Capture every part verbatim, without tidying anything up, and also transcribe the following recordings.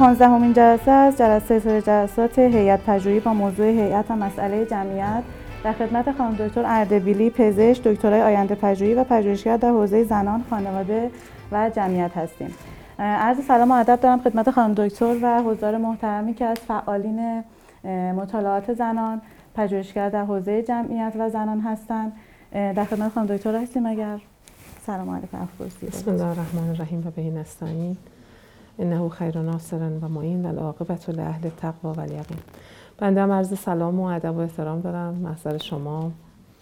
پانزدهمین جلسه از جلسه سری جلسات هیئت پژوهی با موضوع هیئت و مسئله جمعیت در خدمت خانم دکتر اردبیلی، پزشک، دکترای آینده پژوهی و پژوهشگر در حوزه زنان، خانواده و جمعیت هستیم. عرض سلام و ادب دارم خدمت خانم دکتر و حضار محترمی که از فعالین مطالعات زنان، پژوهشگر در حوزه جمعیت و زنان هستند. در خدمت خانم دکتر هستیم. اگر سلام علیکم افروزی. بسم الله الرحمن الرحیم و به نستعین. انه خیر ناصر و معین و العاقبة لأهل التقوی و الیقین. بنده هم عرض سلام و ادب و احترام دارم محضر شما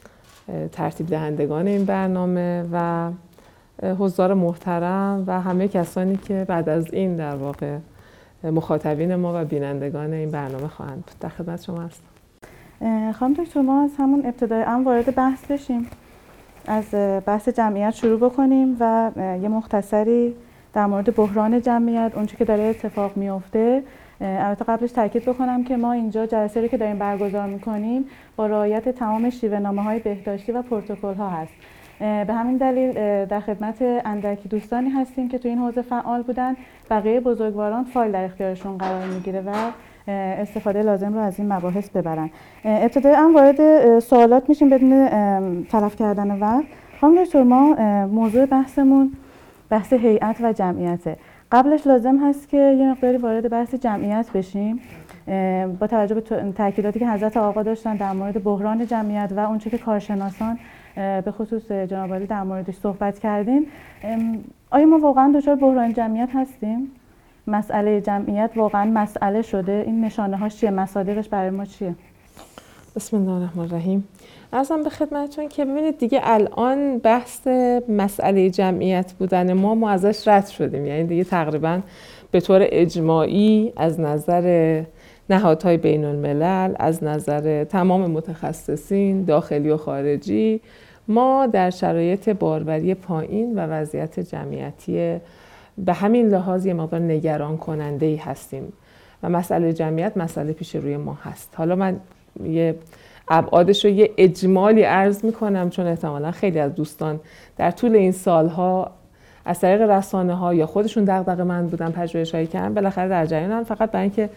ترتیب دهندگان این برنامه و حضار محترم و همه کسانی که بعد از این در واقع مخاطبین ما و بینندگان این برنامه خواهند بود. در خدمت شما هستم. خانم دکتر، ما از همون ابتدای امر وارد بحث بشیم، از بحث جمعیت شروع بکنیم و یه مختصری در مورد بحران جمعیت، اونچه که داره اتفاق میفته. البته قبلش تاکید بکنم که ما اینجا جلسه رو که داریم برگزار میکنیم با رعایت تمام شیوه‌نامه‌های بهداشتی و پروتکل‌ها هست. به همین دلیل در خدمت اندکی دوستانی هستیم که تو این حوزه فعال بودن. بقیه بزرگواران فایل در اختیارشون قرار میگیره و استفاده لازم رو از این مباحث ببرن. ابتدای هم وارد سوالات میشیم بدون تلف کردن وقت. خانم دکتر، ما موضوع بحثمون بحث هیئت و جمعیته. قبلش لازم هست که یه مقداری وارد بحث جمعیت بشیم با توجه به تاکیداتی که حضرت آقا داشتن در مورد بحران جمعیت و اونچه که کارشناسان به خصوص جناب عالی در موردش صحبت کردیم. آیا ما واقعا دچار بحران جمعیت هستیم؟ مسئله جمعیت واقعا مسئله شده؟ این نشانه هاش چیه؟ مصادیقش برای ما چیه؟ بسم الله الرحمن الرحیم. عرضم به خدمتتون که ببینید دیگه الان بحث مسئله جمعیت بودن ما ما ازش رد شدیم. یعنی دیگه تقریبا به طور اجماعی از نظر نهادهای بین الملل، از نظر تمام متخصصین داخلی و خارجی، ما در شرایط باروری پایین و وضعیت جمعیتی به همین لحاظ یه مقدار نگران کننده ای هستیم و مسئله جمعیت مسئله پیش روی ما هست. حالا من یه ابعادش رو یه اجمالی عرض میکنم چون احتمالا خیلی از دوستان در طول این سالها از طریق رسانه ها یا خودشون دغدغه‌مند بودن، پژوهش‌هایی کردن، بالاخره در جریانن. فقط برای اینکه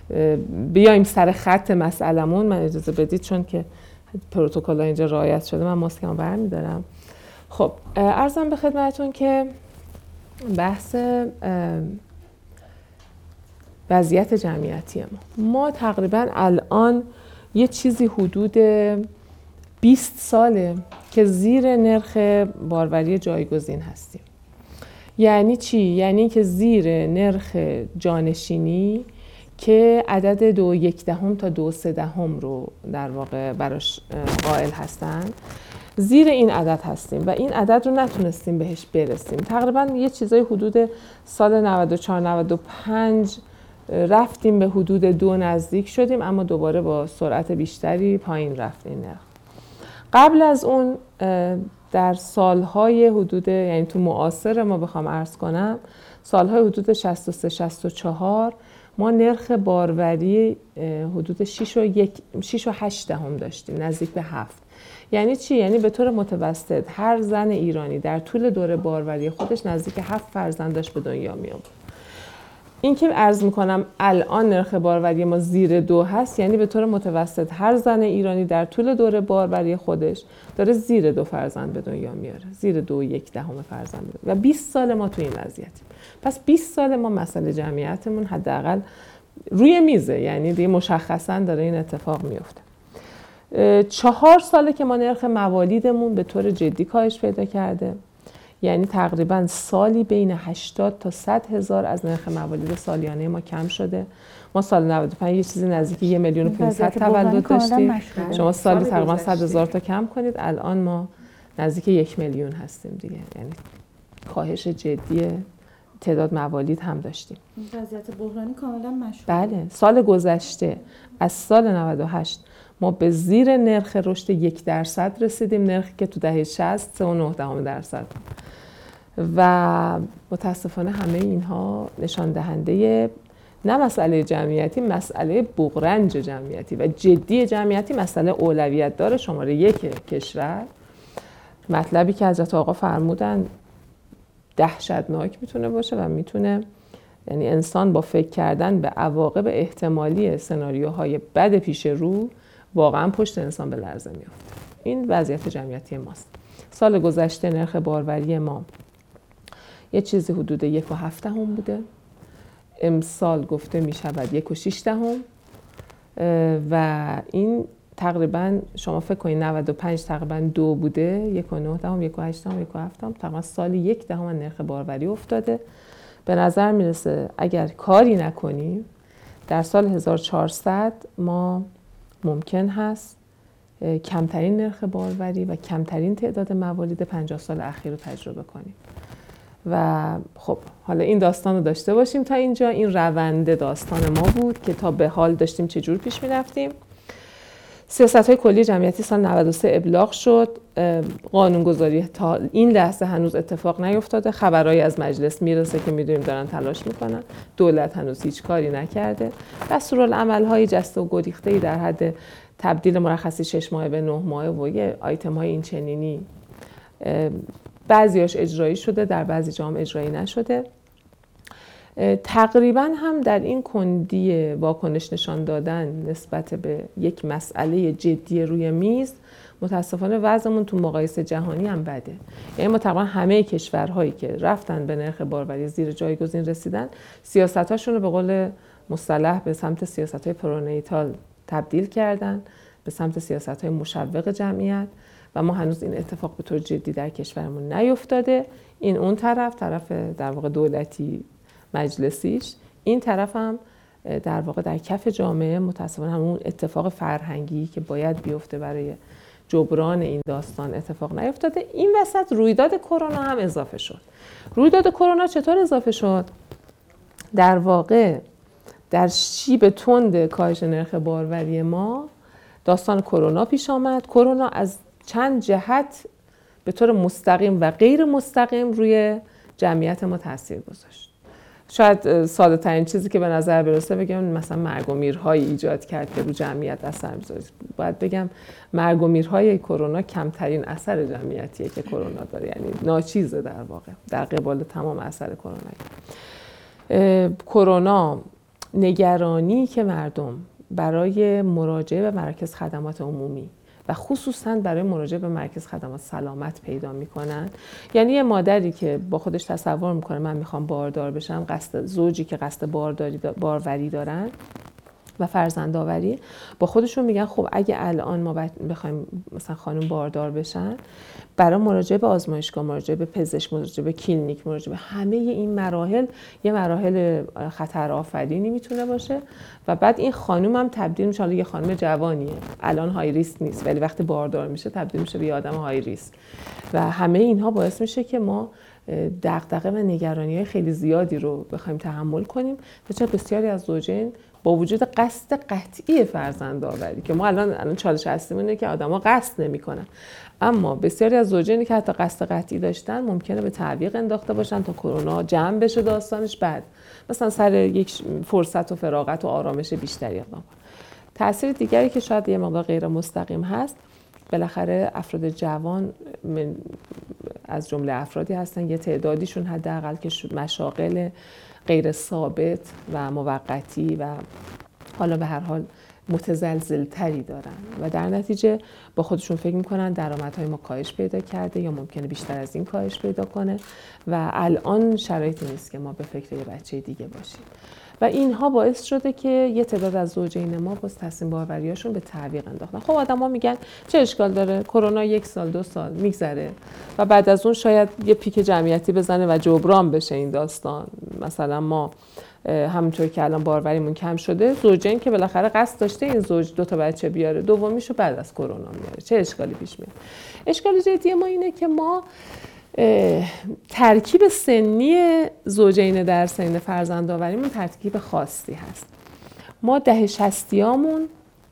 بیایم سر خط مسئلمون من اجازه بدید چون که پروتکل‌ها اینجا رعایت شده من ماسکمو برمی‌دارم. خب عرضم به خدمتتون که بحث وضعیت جمعیتی ما ما تقریبا الان یه چیزی حدود بیست ساله که زیر نرخ باروری جایگزین هستیم. یعنی چی؟ یعنی که زیر نرخ جانشینی که عدد دو یک دهم تا دو سه دهم رو در واقع براش قائل هستن، زیر این عدد هستیم و این عدد رو نتونستیم بهش برسیم. تقریبا یه چیزای حدود سال نود و چهار نود و پنج رفتیم به حدود دو نزدیک شدیم، اما دوباره با سرعت بیشتری پایین رفت این نرخ. قبل از اون در سالهای حدود، یعنی تو معاصر ما بخوام عرض کنم، سالهای حدود شصت و سه شصت و چهار ما نرخ باروری حدود شش و هشت دهم داشتیم، نزدیک به هفت. یعنی چی؟ یعنی به طور متوسط هر زن ایرانی در طول دوره باروری خودش نزدیک هفت فرزند داشت به دنیا می آورد. این که عرض میکنم الان نرخ باروری ما زیر دو هست، یعنی به طور متوسط هر زن ایرانی در طول دوره باروری خودش داره زیر دو فرزند به دنیا میاره، زیر دو یک دهم فرزند. و بیست سال ما تو این وضعیتیم. پس بیست سال ما مسئله جمعیتمون حداقل روی میزه، یعنی دیگه مشخصا داره این اتفاق میفته. چهار ساله که ما نرخ موالیدمون به طور جدی کاهش پیدا کرده، یعنی تقریبا سالی بین هشتاد تا صد هزار از نرخ موالید سالیانه ما کم شده. ما سال نود و پنج یه چیزی نزدیک یک میلیون و پانصد تولد داشتیم. شما سال تقریبا صد هزار تا کم کنید، الان ما نزدیک یک میلیون هستیم دیگه. یعنی کاهش جدی تعداد موالید هم داشتیم. وضعیت بحرانی کاملا مشهود. بله، سال گذشته از سال نود و هشت ما به زیر نرخ رشد یک درصد رسیدیم، نرخی که تو دهه شصت سه و نه دهم درصد و متاسفانه همه اینها نشان دهنده نه مسئله جمعیتی، مسئله بغرنج جمعیتی و جدی جمعیتی، مسئله اولویت داره شماره یک کشور. مطلبی که حضرت آقا فرمودن دهشتناک میتونه باشه و میتونه یعنی انسان با فکر کردن به عواقب احتمالی سناریوهای بد پیش رو واقعا پشت انسان به لرزه میافته. این وضعیت جمعیتی ماست. سال گذشته نرخ باروری ما یه چیزی حدود یک و هفت هم بوده. امسال گفته می شود یک و شیش دهم و این تقریبا شما فکر کنید نود و پنج تقریبا دو بوده، یک و نه دهم، یک و هشت دهم، یک و هفت دهم، تقریبا سالی یک دهم نرخ باروری افتاده. به نظر میرسه اگر کاری نکنیم در سال هزار و چهارصد ما ممکن هست کمترین نرخ باروری و کمترین تعداد موالید پنجاه سال اخیر رو تجربه کنیم. و خب حالا این داستان رو داشته باشیم تا اینجا. این روند داستان ما بود که تا به حال داشتیم چجور پیش می رفتیم. سیاست‌های کلی جمعیتی سال نود و سه ابلاغ شد. قانونگذاری تا این لحظه هنوز اتفاق نیفتاده. خبرایی از مجلس میرسه که میدونیم دارن تلاش میکنن. دولت هنوز هیچ کاری نکرده. دستورالعمل‌های جسته و گریخته‌ای در حد تبدیل مرخصی شش ماه به نه ماه و یه آیتم‌های این چنینی بعضیاش اجرایی شده، در بعضی جام اجرایی نشده. تقریبا هم در این کندی واکنش نشان دادن نسبت به یک مسئله جدی روی میز متاسفانه وضعمون تو مقایسه جهانی هم بده. یعنی ما تقریبا همه کشورهایی که رفتن به نرخ باروری زیر جایگزین رسیدن سیاستاشون رو به قول مصطلح به سمت سیاست‌های پرونیتال تبدیل کردن، به سمت سیاست‌های مشوق جمعیت و ما هنوز این اتفاق به طور جدی در کشورمون نیفتاده. این اون طرف، طرف در واقع دولتی مجلسیش، این طرف هم در واقع در کف جامعه متاسفانه همون اتفاق فرهنگی که باید بیفته برای جبران این داستان اتفاق نیفتاده. این وسط رویداد کرونا هم اضافه شد. رویداد کرونا چطور اضافه شد؟ در واقع در شیب تند کاهش نرخ باروری ما داستان کرونا پیش آمد. کرونا از چند جهت به طور مستقیم و غیر مستقیم روی جمعیت ما تاثیر گذاشت. شاید ساده ترین چیزی که به نظر برسه بگم مثلا مرگ و میرهایی ایجاد کرد که رو جمعیت اثر میذاره. باید بگم مرگ و میرهای کرونا کمترین اثر جمعیتیه که کرونا داره، یعنی ناچیزه در واقع در قبال تمام اثر کرونا. کرونا نگرانی که مردم برای مراجعه به مراکز خدمات عمومی و خصوصاً برای مراجعه به مرکز خدمات سلامت پیدا میکنن. یعنی یه مادری که با خودش تصور میکنه من میخوام باردار بشم، قصد زوجی که قصد بارداری باروری دارن و فرزندآوری، با خودشون میگن خب اگه الان ما بخوایم مثلا خانم باردار بشن، برای مراجعه به آزمایشگاه، مراجعه به پزشک، مراجعه به کلینیک، مراجعه به همه این مراحل یه مراحل خطر آفرینی میتونه باشه و بعد این خانم هم تبدیل میشه، حالا یه خانم جوانیه الان های ریسک نیست ولی وقتی باردار میشه تبدیل میشه به یه آدم های ریسک و همه اینها باعث میشه که ما دغدغه و نگرانی‌های خیلی زیادی رو بخوایم تحمل کنیم. چون بسیاری از زوجین با وجود قصد قطعی فرزندآوری که ما الان الان چالش هستیم اینه که آدما قصد نمی‌کنن، اما بسیاری از زوجینی که حتی قصد قطعی داشتن ممکنه به تعویق انداخته باشن تا کرونا جمع بشه داستانش، بعد مثلا سر یک فرصت و فراغت و آرامش بیشتری اقدام کنن. تأثیر دیگری که شاید یه مقدار غیر مستقیم هست، بالاخره افراد جوان از جمله افرادی هستن یه تعدادیشون حداقل که مشاغل غیر ثابت و موقتی و حالا به هر حال متزلزل تری دارن و در نتیجه با خودشون فکر میکنن درآمدهای ما کاهش پیدا کرده یا ممکنه بیشتر از این کاهش پیدا کنه و الان شرایطی نیست که ما به فکر یه بچه دیگه باشیم و اینها باعث شده که یه تعداد از زوجین ما باز تصمیم باوریاشون به تعویق انداختن. خب آدما میگن چه اشکال داره، کرونا یک سال دو سال میگذره و بعد از اون شاید یه پیک جمعیتی بزنه و جبران بشه این داستان. مثلا ما همونطور که الان باروریمون کم شده، زوجین که بالاخره قصد داشته این زوج دو تا بچه بیاره، دومیشو بعد از کرونا میاره، چه اشکالی پیش میاد؟ اشکال جدی ما اینه که ما ترکیب سنی زوجین در سن فرزندآوریمون ترکیب خاصی هست. ما دهه شصتیامون،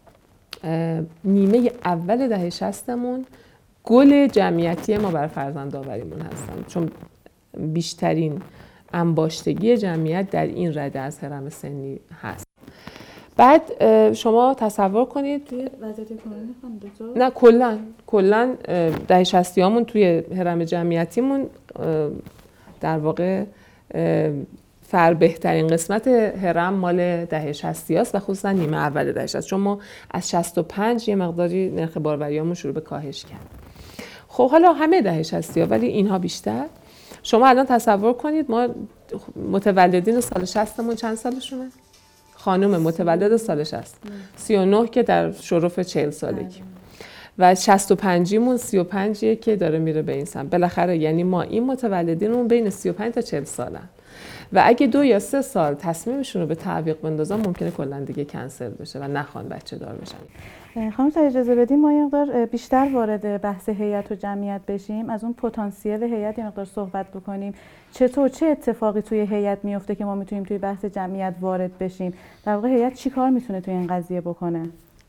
نیمه اول دهه شصتمون گل جمعیتی ما برای فرزندآوریمون هستن، چون بیشترین انباشتگی جمعیت در این رده از هرم سنی هست. بعد شما تصور کنید وضعیت کرونا نه کلا کلا دهه شصتیامون توی هرم جمعیتیمون در واقع فر بهترین قسمت هرم مال دهه شصت است و خصوصا نیمه اول دهه شصت، چون ما از شصت و پنج یه مقداری نرخ باروریامون شروع به کاهش کرد. خب حالا همه دهه شصت ها، ولی اینها بیشتر. شما الان تصور کنید ما متولدین سال شصت مون چند سالشونه؟ خانم متولد سال شصت سی و نه که در شرف چهل سالگی و شصت و پنج مون سی و پنج که داره میره به این سمت. بالاخره یعنی ما این متولدینمون بین سی و پنج تا چهل سالن و اگه دو یا سه سال تصمیمشون رو به تعویق بندازن ممکنه کلا دیگه کنسل بشه و نخوان بچه دار بشن. خانم اجازه بدیم ما یه مقدار بیشتر وارد بحث هیئت و جمعیت بشیم، از اون پتانسیل هیئت یه مقدار صحبت بکنیم. چطور چه اتفاقی توی هیئت میفته که ما میتونیم توی بحث جمعیت وارد بشیم؟ در واقع هیئت چی کار میتونه توی این قضیه بکنه؟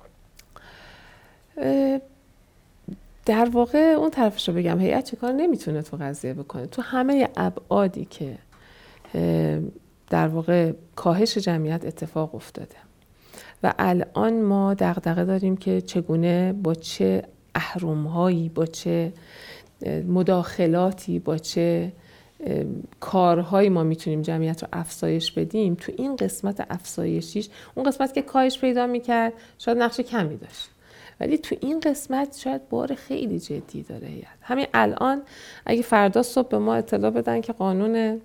در واقع اون طرفش رو بگم، هیئت چه کار نمیتونه تو قضیه بکنه. تو همه ابعادی که در واقع کاهش جمعیت اتفاق افتاده و الان ما دغدغه داریم که چگونه با چه اهرم‌هایی، با چه مداخلاتی، با چه کارهایی ما میتونیم جمعیت رو افزایش بدیم. تو این قسمت افزایشیش، اون قسمت که کاهش پیدا میکرد شاید نقش کمی داشت، ولی تو این قسمت شاید بار خیلی جدی داره هیئت. همین الان اگه فردا صبح به ما اطلاع بدن که قانون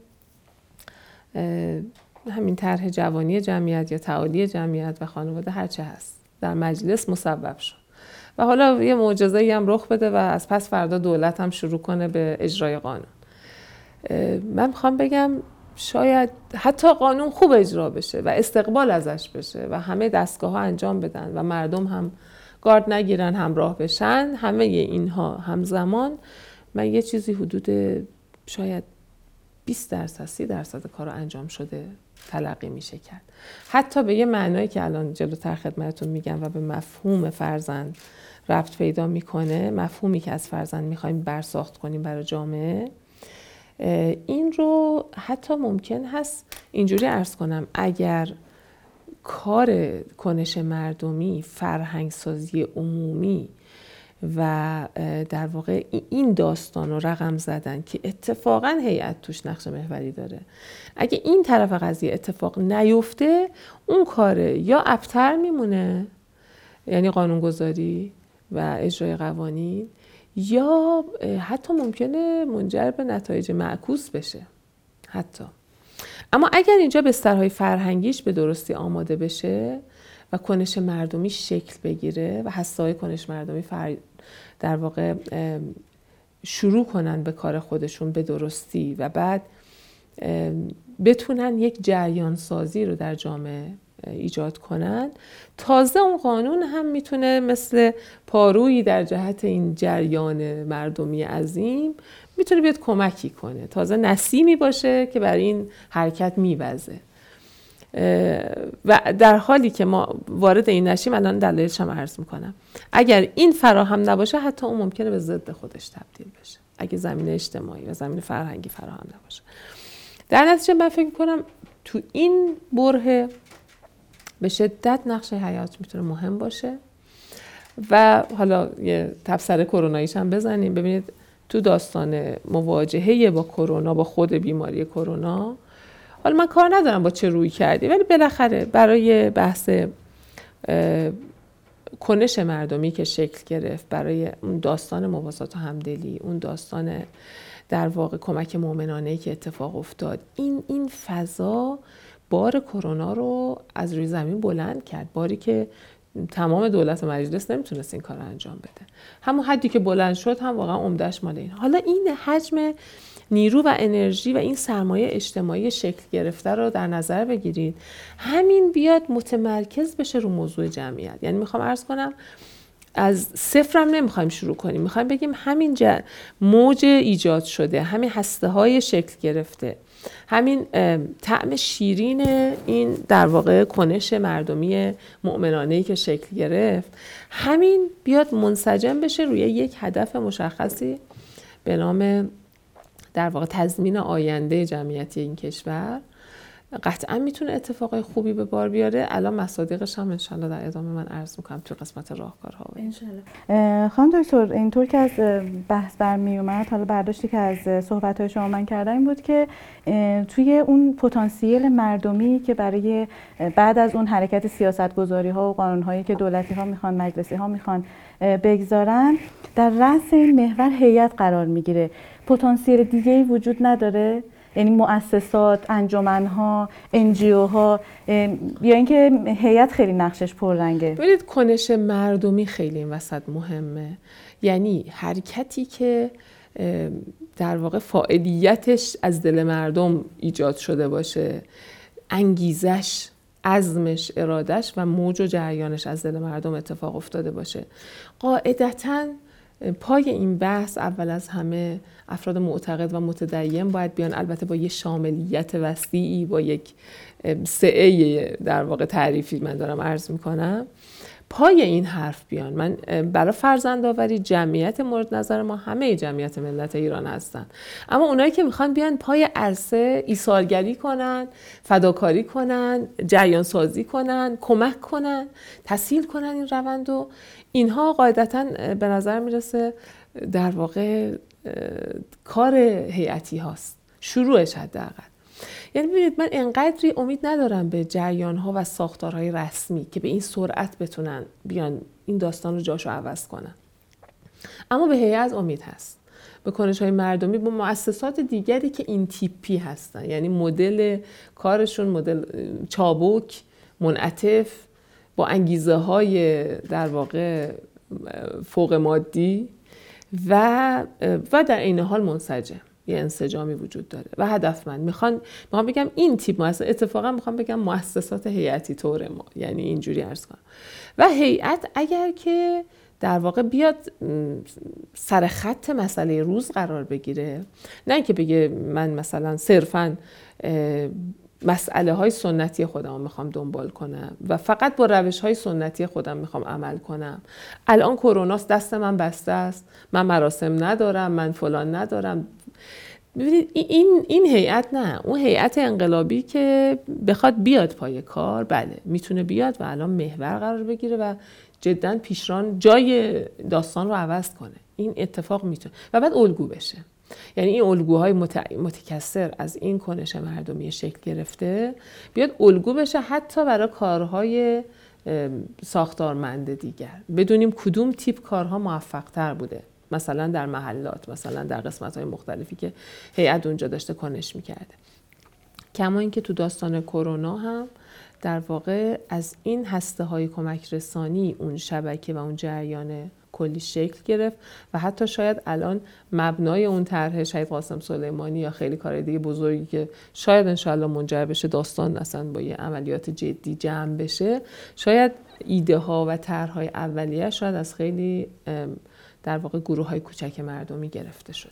همین طرح جوانی جمعیت یا تعالی جمعیت و خانواده هرچه هست در مجلس مصوب شد و حالا یه معجزه‌ای هم رخ بده و از پس فردا دولت هم شروع کنه به اجرای قانون، من میخوام بگم شاید حتی قانون خوب اجرا بشه و استقبال ازش بشه و همه دستگاه ها انجام بدن و مردم هم گارد نگیرن، همراه بشن، همه اینها همزمان، من یه چیزی حدود شاید بیست درصد سی درصد کار انجام شده تلقی میشه کرد. حتی به یه معنایی که الان جلوتر خدمتتون میگم و به مفهوم فرزند ربط پیدا میکنه، مفهومی که از فرزند میخوایم برساخت کنیم برای جامعه، این رو حتی ممکن هست اینجوری عرض کنم، اگر کار کنش مردمی، فرهنگسازی عمومی و در واقع این داستان رو رقم زدن که اتفاقا هیئت توش نقش محوری داره، اگه این طرف قضیه اتفاق نیفته اون کاره یا ابتر میمونه، یعنی قانونگذاری و اجرای قوانین، یا حتی ممکنه منجر به نتایج معکوس بشه حتی. اما اگر اینجا بسترهای فرهنگیش به درستی آماده بشه و کنش مردمی شکل بگیره و حسای کنش مردمی فر... در واقع شروع کنن به کار خودشون به درستی و بعد بتونن یک جریان سازی رو در جامعه ایجاد کنن، تازه اون قانون هم میتونه مثل پارویی در جهت این جریان مردمی عظیم میتونه بیاد کمکی کنه، تازه نسیمی باشه که برای این حرکت میوزه. و در حالی که ما وارد این نشیم، الان دلایلش هم عرض میکنم، اگر این فراهم نباشه حتی اون ممکنه به ضد خودش تبدیل بشه اگه زمینه اجتماعی و زمینه فرهنگی فراهم نباشه. در نتیجه من فکر میکنم تو این بره به شدت نقش هیئت میتونه مهم باشه. و حالا یه تبصره کروناییش هم بزنیم. ببینید تو داستان مواجهه با کرونا، با خود بیماری کرونا، حالا من کار ندارم با چه روی کردی، ولی بالاخره برای بحث کنش مردمی که شکل گرفت، برای اون داستان مواسات و همدلی، اون داستان در واقع کمک مومنانه‌ای که اتفاق افتاد، این این فضا بار کرونا رو از روی زمین بلند کرد، باری که تمام دولت و مجلس نمیتونست این کار رو انجام بده. همون حدی که بلند شد هم واقعا عمدهش مال این. حالا این حجم نیرو و انرژی و این سرمایه اجتماعی شکل گرفته رو در نظر بگیرید، همین بیاد متمرکز بشه رو موضوع جمعیت. یعنی میخوام عرض کنم از صفرم نمیخوایم شروع کنیم، میخوایم بگیم همین موج ایجاد شده، همین هسته های شکل گرفته، همین طعم شیرین این در واقع کنش مردمی مؤمنانه‌ای که شکل گرفت، همین بیاد منسجم بشه روی یک هدف مشخصی به نام در واقع تضمین آینده جمعیتی این کشور قطعا میتونه اتفاقای خوبی به بار بیاره. الان مصادیقش هم انشالله در ادامه من عرض میکنم تو قسمت راهکارها. انشالله. خانم دکتر، اینطور که از بحث برمی اومد، حالا برداشتی که از صحبت‌های شما من کردم این بود که توی اون پتانسیل مردمی که برای بعد از اون حرکت سیاست‌گذاری‌ها و قانون‌هایی که دولتی‌ها میخوان، مجلسی‌ها میخوان بگذارن، در رأس این محور هیئت قرار میگیره. پتانسیل دیگه‌ای وجود نداره؟ یعنی مؤسسات، انجمن‌ها، انجیوها، یا اینکه هیئت خیلی نقشش پررنگه؟ ببینید کنش مردمی خیلی این وسط مهمه. یعنی حرکتی که در واقع فاعلیتش از دل مردم ایجاد شده باشه، انگیزش، عزمش، ارادش و موج و جریانش از دل مردم اتفاق افتاده باشه، قاعدتاً پای این بحث اول از همه افراد معتقد و متدین باید بیان، البته با یه شاملیت وسیعی، با یک سعه در واقع تعریفی من دارم عرض میکنم، پای این حرف بیان. من برای فرزندآوری جمعیت مورد نظر ما همه جمعیت ملت ایران هستن، اما اونایی که میخوان بیان پای عرصه ایثارگری کنن، فداکاری کنن، جریان سازی کنن، کمک کنن، تسهیل کنن این روندو، اینها قاعدتاً به نظر میرسه در واقع کار هیئتی هاست، شروعش حداقل. یعنی ببینید من انقدری امید ندارم به جریان‌ها و ساختارهای رسمی که به این سرعت بتونن بیان این داستان رو جاشو عوض کنن، اما به هیئت امید هست، به کنش‌های مردمی، به مؤسسات دیگری که این تیپی هستن، یعنی مدل کارشون مدل چابک، منعطف، با انگیزه های در واقع فوق مادی و و در این حال منسجم، یه انسجامی وجود داره و هدفمند. میخوان میخوام بگم این تیپ مؤسسات، اتفاقا میخوام بگم مؤسسات هیئتی طور ما، یعنی اینجوری عرض کنم. و هیئت اگر که در واقع بیاد سر خط مسئله روز قرار بگیره، نه اینکه بگه من مثلا صرفاً مسئله های سنتی خودم میخوام دنبال کنم و فقط با روش های سنتی خودم میخوام عمل کنم، الان کروناست دست من بسته است، من مراسم ندارم، من فلان ندارم. ببینید این این هیئت نه، اون هیئت انقلابی که بخواد بیاد پای کار، بله میتونه بیاد و الان محور قرار بگیره و جدا پیشران جای داستان رو عوض کنه. این اتفاق میتونه و بعد الگو بشه. یعنی این الگوهای متکثر از این کنش مردمی شکل گرفته بیاد الگو بشه حتی برای کارهای ساختارمند دیگر. بدونیم کدوم تیپ کارها موفق تر بوده، مثلا در محلات، مثلا در قسمت‌های مختلفی که هیئت اونجا داشته کنش میکرده. کما اینکه تو داستان کرونا هم در واقع از این هسته‌های کمک رسانی اون شبکه و اون جریان کلی شکل گرفت و حتی شاید الان مبنای اون طرح شهید قاسم سلیمانی یا خیلی کار دیگه بزرگی که شاید انشالله منجر بشه داستان اصلا با یه عملیات جدی جمع بشه، شاید ایده ها و طرح‌های اولیه شاید از خیلی در واقع گروه های کوچک مردمی گرفته شده.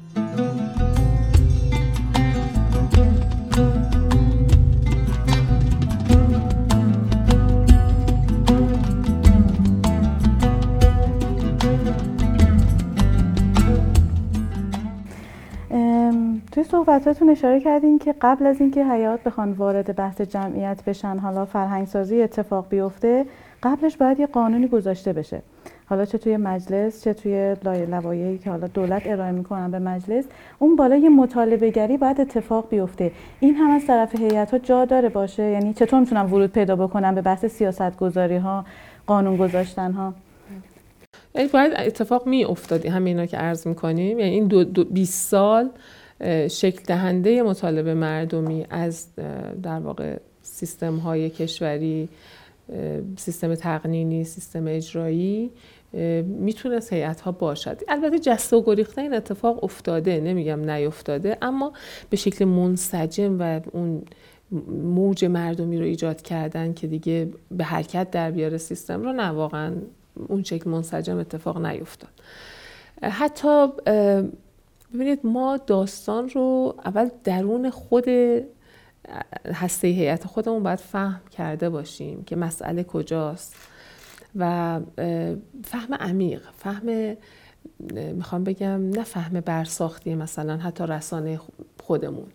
توی صحبتاتون اشاره کردین که قبل از اینکه هیئات بخوان وارد بحث جمعیت بشن، حالا فرهنگسازی اتفاق بیفته، قبلش باید یه قانونی گذاشته بشه، حالا چه توی مجلس چه توی لوایحی که حالا دولت ارائه میکنن به مجلس، اون بالا یه مطالبه گری باید اتفاق بیفته. این هم از طرف هیئت‌ها جا داره باشه؟ یعنی چطور میتونن ورود پیدا بکنن به بحث سیاست‌گذاری ها، قانون گذاشتن ها؟ یعنی باید اتفاق می افتادی همینا که عرض میکنیم. یعنی این دو, دو بیست سال شکل دهنده مطالبه مردمی از در واقع سیستم های کشوری، سیستم تقنینی، سیستم اجرایی میتونست هیئت ها باشد. البته جسته و گریخته این اتفاق افتاده، نمیگم نیفتاده، اما به شکل منسجم و اون موج مردمی رو ایجاد کردن که دیگه به حرکت در بیاره سیستم رو، نه واقعا اون شکل منسجم اتفاق نیفتاد. حتی ببینید ما داستان رو اول درون خود هسته هیئت خودمون باید فهم کرده باشیم که مسئله کجاست و فهم عمیق، فهم میخوام بگم نه فهم برساختی مثلا حتی رسانه خودمون،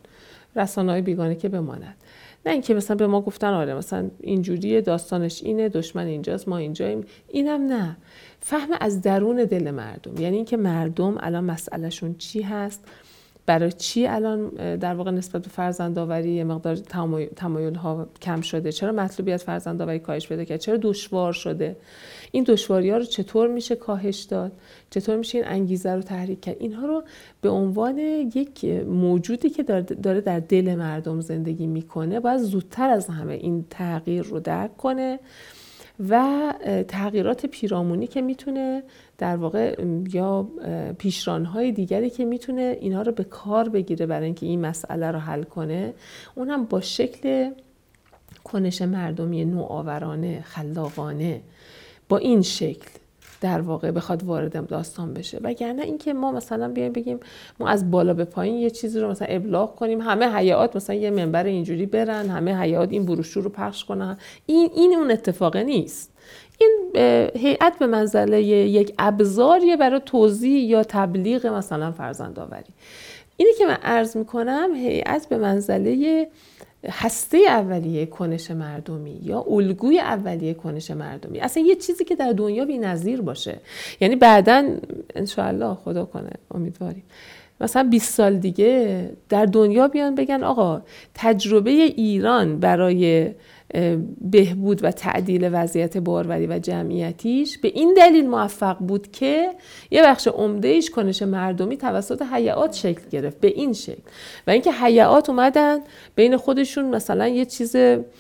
رسانه‌های بیگانه که بماند. نه اینکه مثلا به ما گفتن آره مثلا اینجوریه، داستانش اینه، دشمن اینجاست، ما اینجاییم. اینم نه. فهم از درون دل مردم، یعنی اینکه مردم الان مسئلهشون چی هست، برای چی الان در واقع نسبت به فرزندآوری یه مقدار تمایل ها کم شده، چرا مطلوبیت فرزندآوری کاهش پیدا کرد، چرا دشوار شده، این دشواری ها رو چطور میشه کاهش داد، چطور میشه این انگیزه رو تحریک کرد. اینها رو به عنوان یک موجودی که داره در دل مردم زندگی میکنه باید زودتر از همه این تغییر رو درک کنه و تغییرات پیرامونی که میتونه در واقع یا پیشرانهای دیگری که میتونه اینها رو به کار بگیره برای اینکه این مسئله رو حل کنه، اون هم با شکل کنش مردمی نوآورانه، خلاقانه، با این شکل در واقع بخواد وارد داستان بشه. وگرنه اینکه ما مثلا بیایم بگیم ما از بالا به پایین یه چیزی رو مثلا ابلاغ کنیم، همه هیئات مثلا یه منبر اینجوری برن، همه هیئات این بروشور رو پخش کنن، این این اون اتفاق نیست. این هیئت به منزله یک ابزاریه برای توزیع یا تبلیغ مثلا فرزندآوری. اینی که من عرض میکنم هیئت به منزله هسته اولیه کنش مردمی یا الگوی اولیه کنش مردمی، اصلا یه چیزی که در دنیا بی‌نظیر باشه. یعنی بعداً انشاءالله خدا کنه امیدواریم مثلا بیست سال دیگه در دنیا بیان بگن آقا تجربه ایران برای بهبود و تعدیل وضعیت باروری و جمعیتیش به این دلیل موفق بود که یه بخش عمده‌ایش کنش مردمی توسط هیئات شکل گرفت، به این شکل. و اینکه هیئات اومدن بین خودشون مثلا یه چیز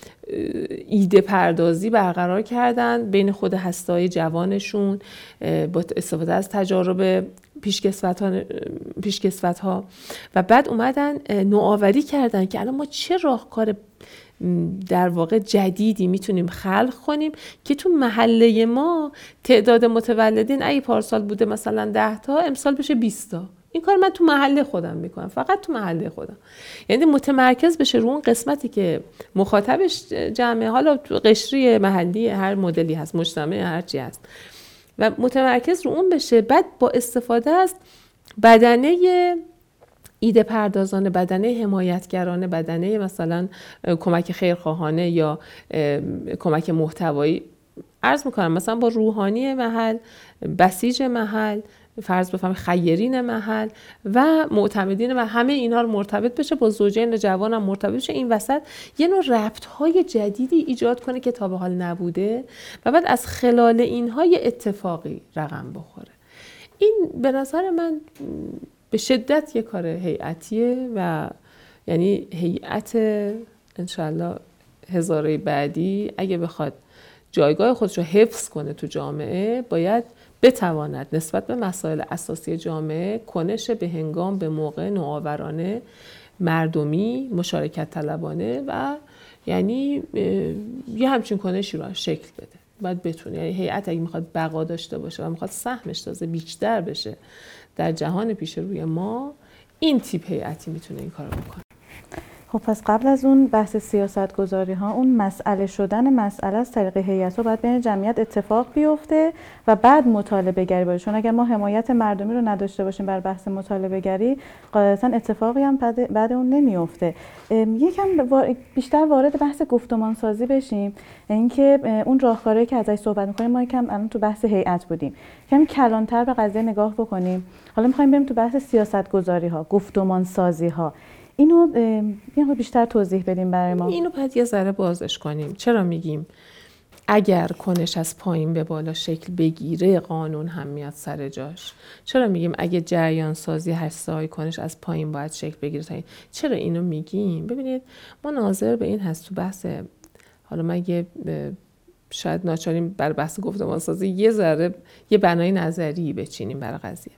ایده پردازی برقرار کردن بین خود هسته‌های جوانشون با استفاده از تجارب پیشکسوت‌ها پیشکسوت‌ها و بعد اومدن نوآوری کردن که الان ما چه راهکار در واقع جدیدی میتونیم خلق کنیم که تو محله ما تعداد متولدین اگه پارسال بوده مثلا ده تا امسال بشه بیست تا. این کار من تو محله خودم میکنم، فقط تو محله خودم. یعنی متمرکز بشه رو اون قسمتی که مخاطبش جمعه، حالا قشری محلی هر مدلی هست، مجتمع هر چی هست، و متمرکز رو اون بشه. بعد با استفاده از بدنه ایده پردازانه، بدنه حمایتگرانه، بدنه مثلا کمک خیرخواهانه یا کمک محتوایی، عرض میکنم مثلا با روحانی محل، بسیج محل، فرض بفهم خیرین محل و معتمدین و همه اینها رو مرتبط بشه با زوجین جوان هم مرتبط بشه، این وسط یه نوع ربط‌های جدیدی ایجاد کنه که تا به حال نبوده و بعد از خلال اینها یه اتفاقی رقم بخوره. این به نظر من به شدت یه کار هیئتیه و یعنی هیئت انشالله هزاره بعدی اگه بخواد جایگاه خودش رو حفظ کنه تو جامعه باید بتواند نسبت به مسائل اساسی جامعه کنش به هنگام، به موقع، نوآورانه، مردمی، مشارکت طلبانه و یعنی یه همچین کنشی رو شکل بده. باید بتونه، یعنی هیئت اگه میخواد بقا داشته باشه و میخواد سهمش تازه بیشتر بشه در جهان پیش روی ما، این تیپ هیئتی میتونه این کارو بکنه. خب پس قبل از اون بحث سیاست گذاری ها، اون مسئله شدن مسئله از طریق هیئت ها باید بین جمعیت اتفاق بیفته و بعد مطالبه گری باشه. چون اگر ما حمایت مردمی رو نداشته باشیم بر بحث مطالبه گری، قاعدتا اتفاقی هم بعد, بعد اون نمیفته. یکم بیشتر وارد بحث گفتمان سازی بشیم، اینکه اون راهکارهایی که ازش صحبت می‌کنیم، ما یکم الان تو بحث هیئت بودیم، کمی کلانتر به قضیه نگاه بکنیم. حالا می‌خوایم بریم تو بحث سیاست گذاری ها، گفتمان سازی ها. اینو یه بیشتر توضیح بدیم برای ما. اینو باید یه ذره بازش کنیم. چرا میگیم اگر کنش از پایین به بالا شکل بگیره قانون هم میاد سر جاش؟ چرا میگیم اگه جریان سازی هسته‌های کنش از پایین باید شکل بگیره تا این؟ چرا اینو میگیم؟ ببینید ما ناظر به این هست تو بحث، حالا مگه شاید ناچاریم بر بحث گفتمان سازی یه ذره یه بنای نظری بچینیم برای قضیه.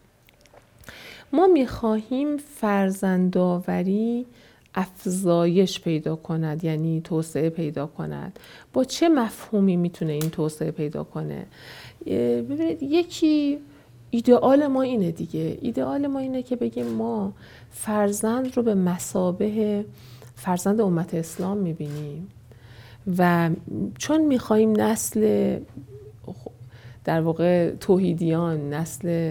ما میخواهیم فرزندآوری افزایش پیدا کند، یعنی توسعه پیدا کند. با چه مفهومی میتونه این توسعه پیدا کنه؟ ببینید یکی ایدئال ما اینه دیگه. ایدئال ما اینه که بگیم ما فرزند رو به مثابه فرزند امت اسلام میبینیم و چون میخواهیم نسل در واقع توحیدیان، نسل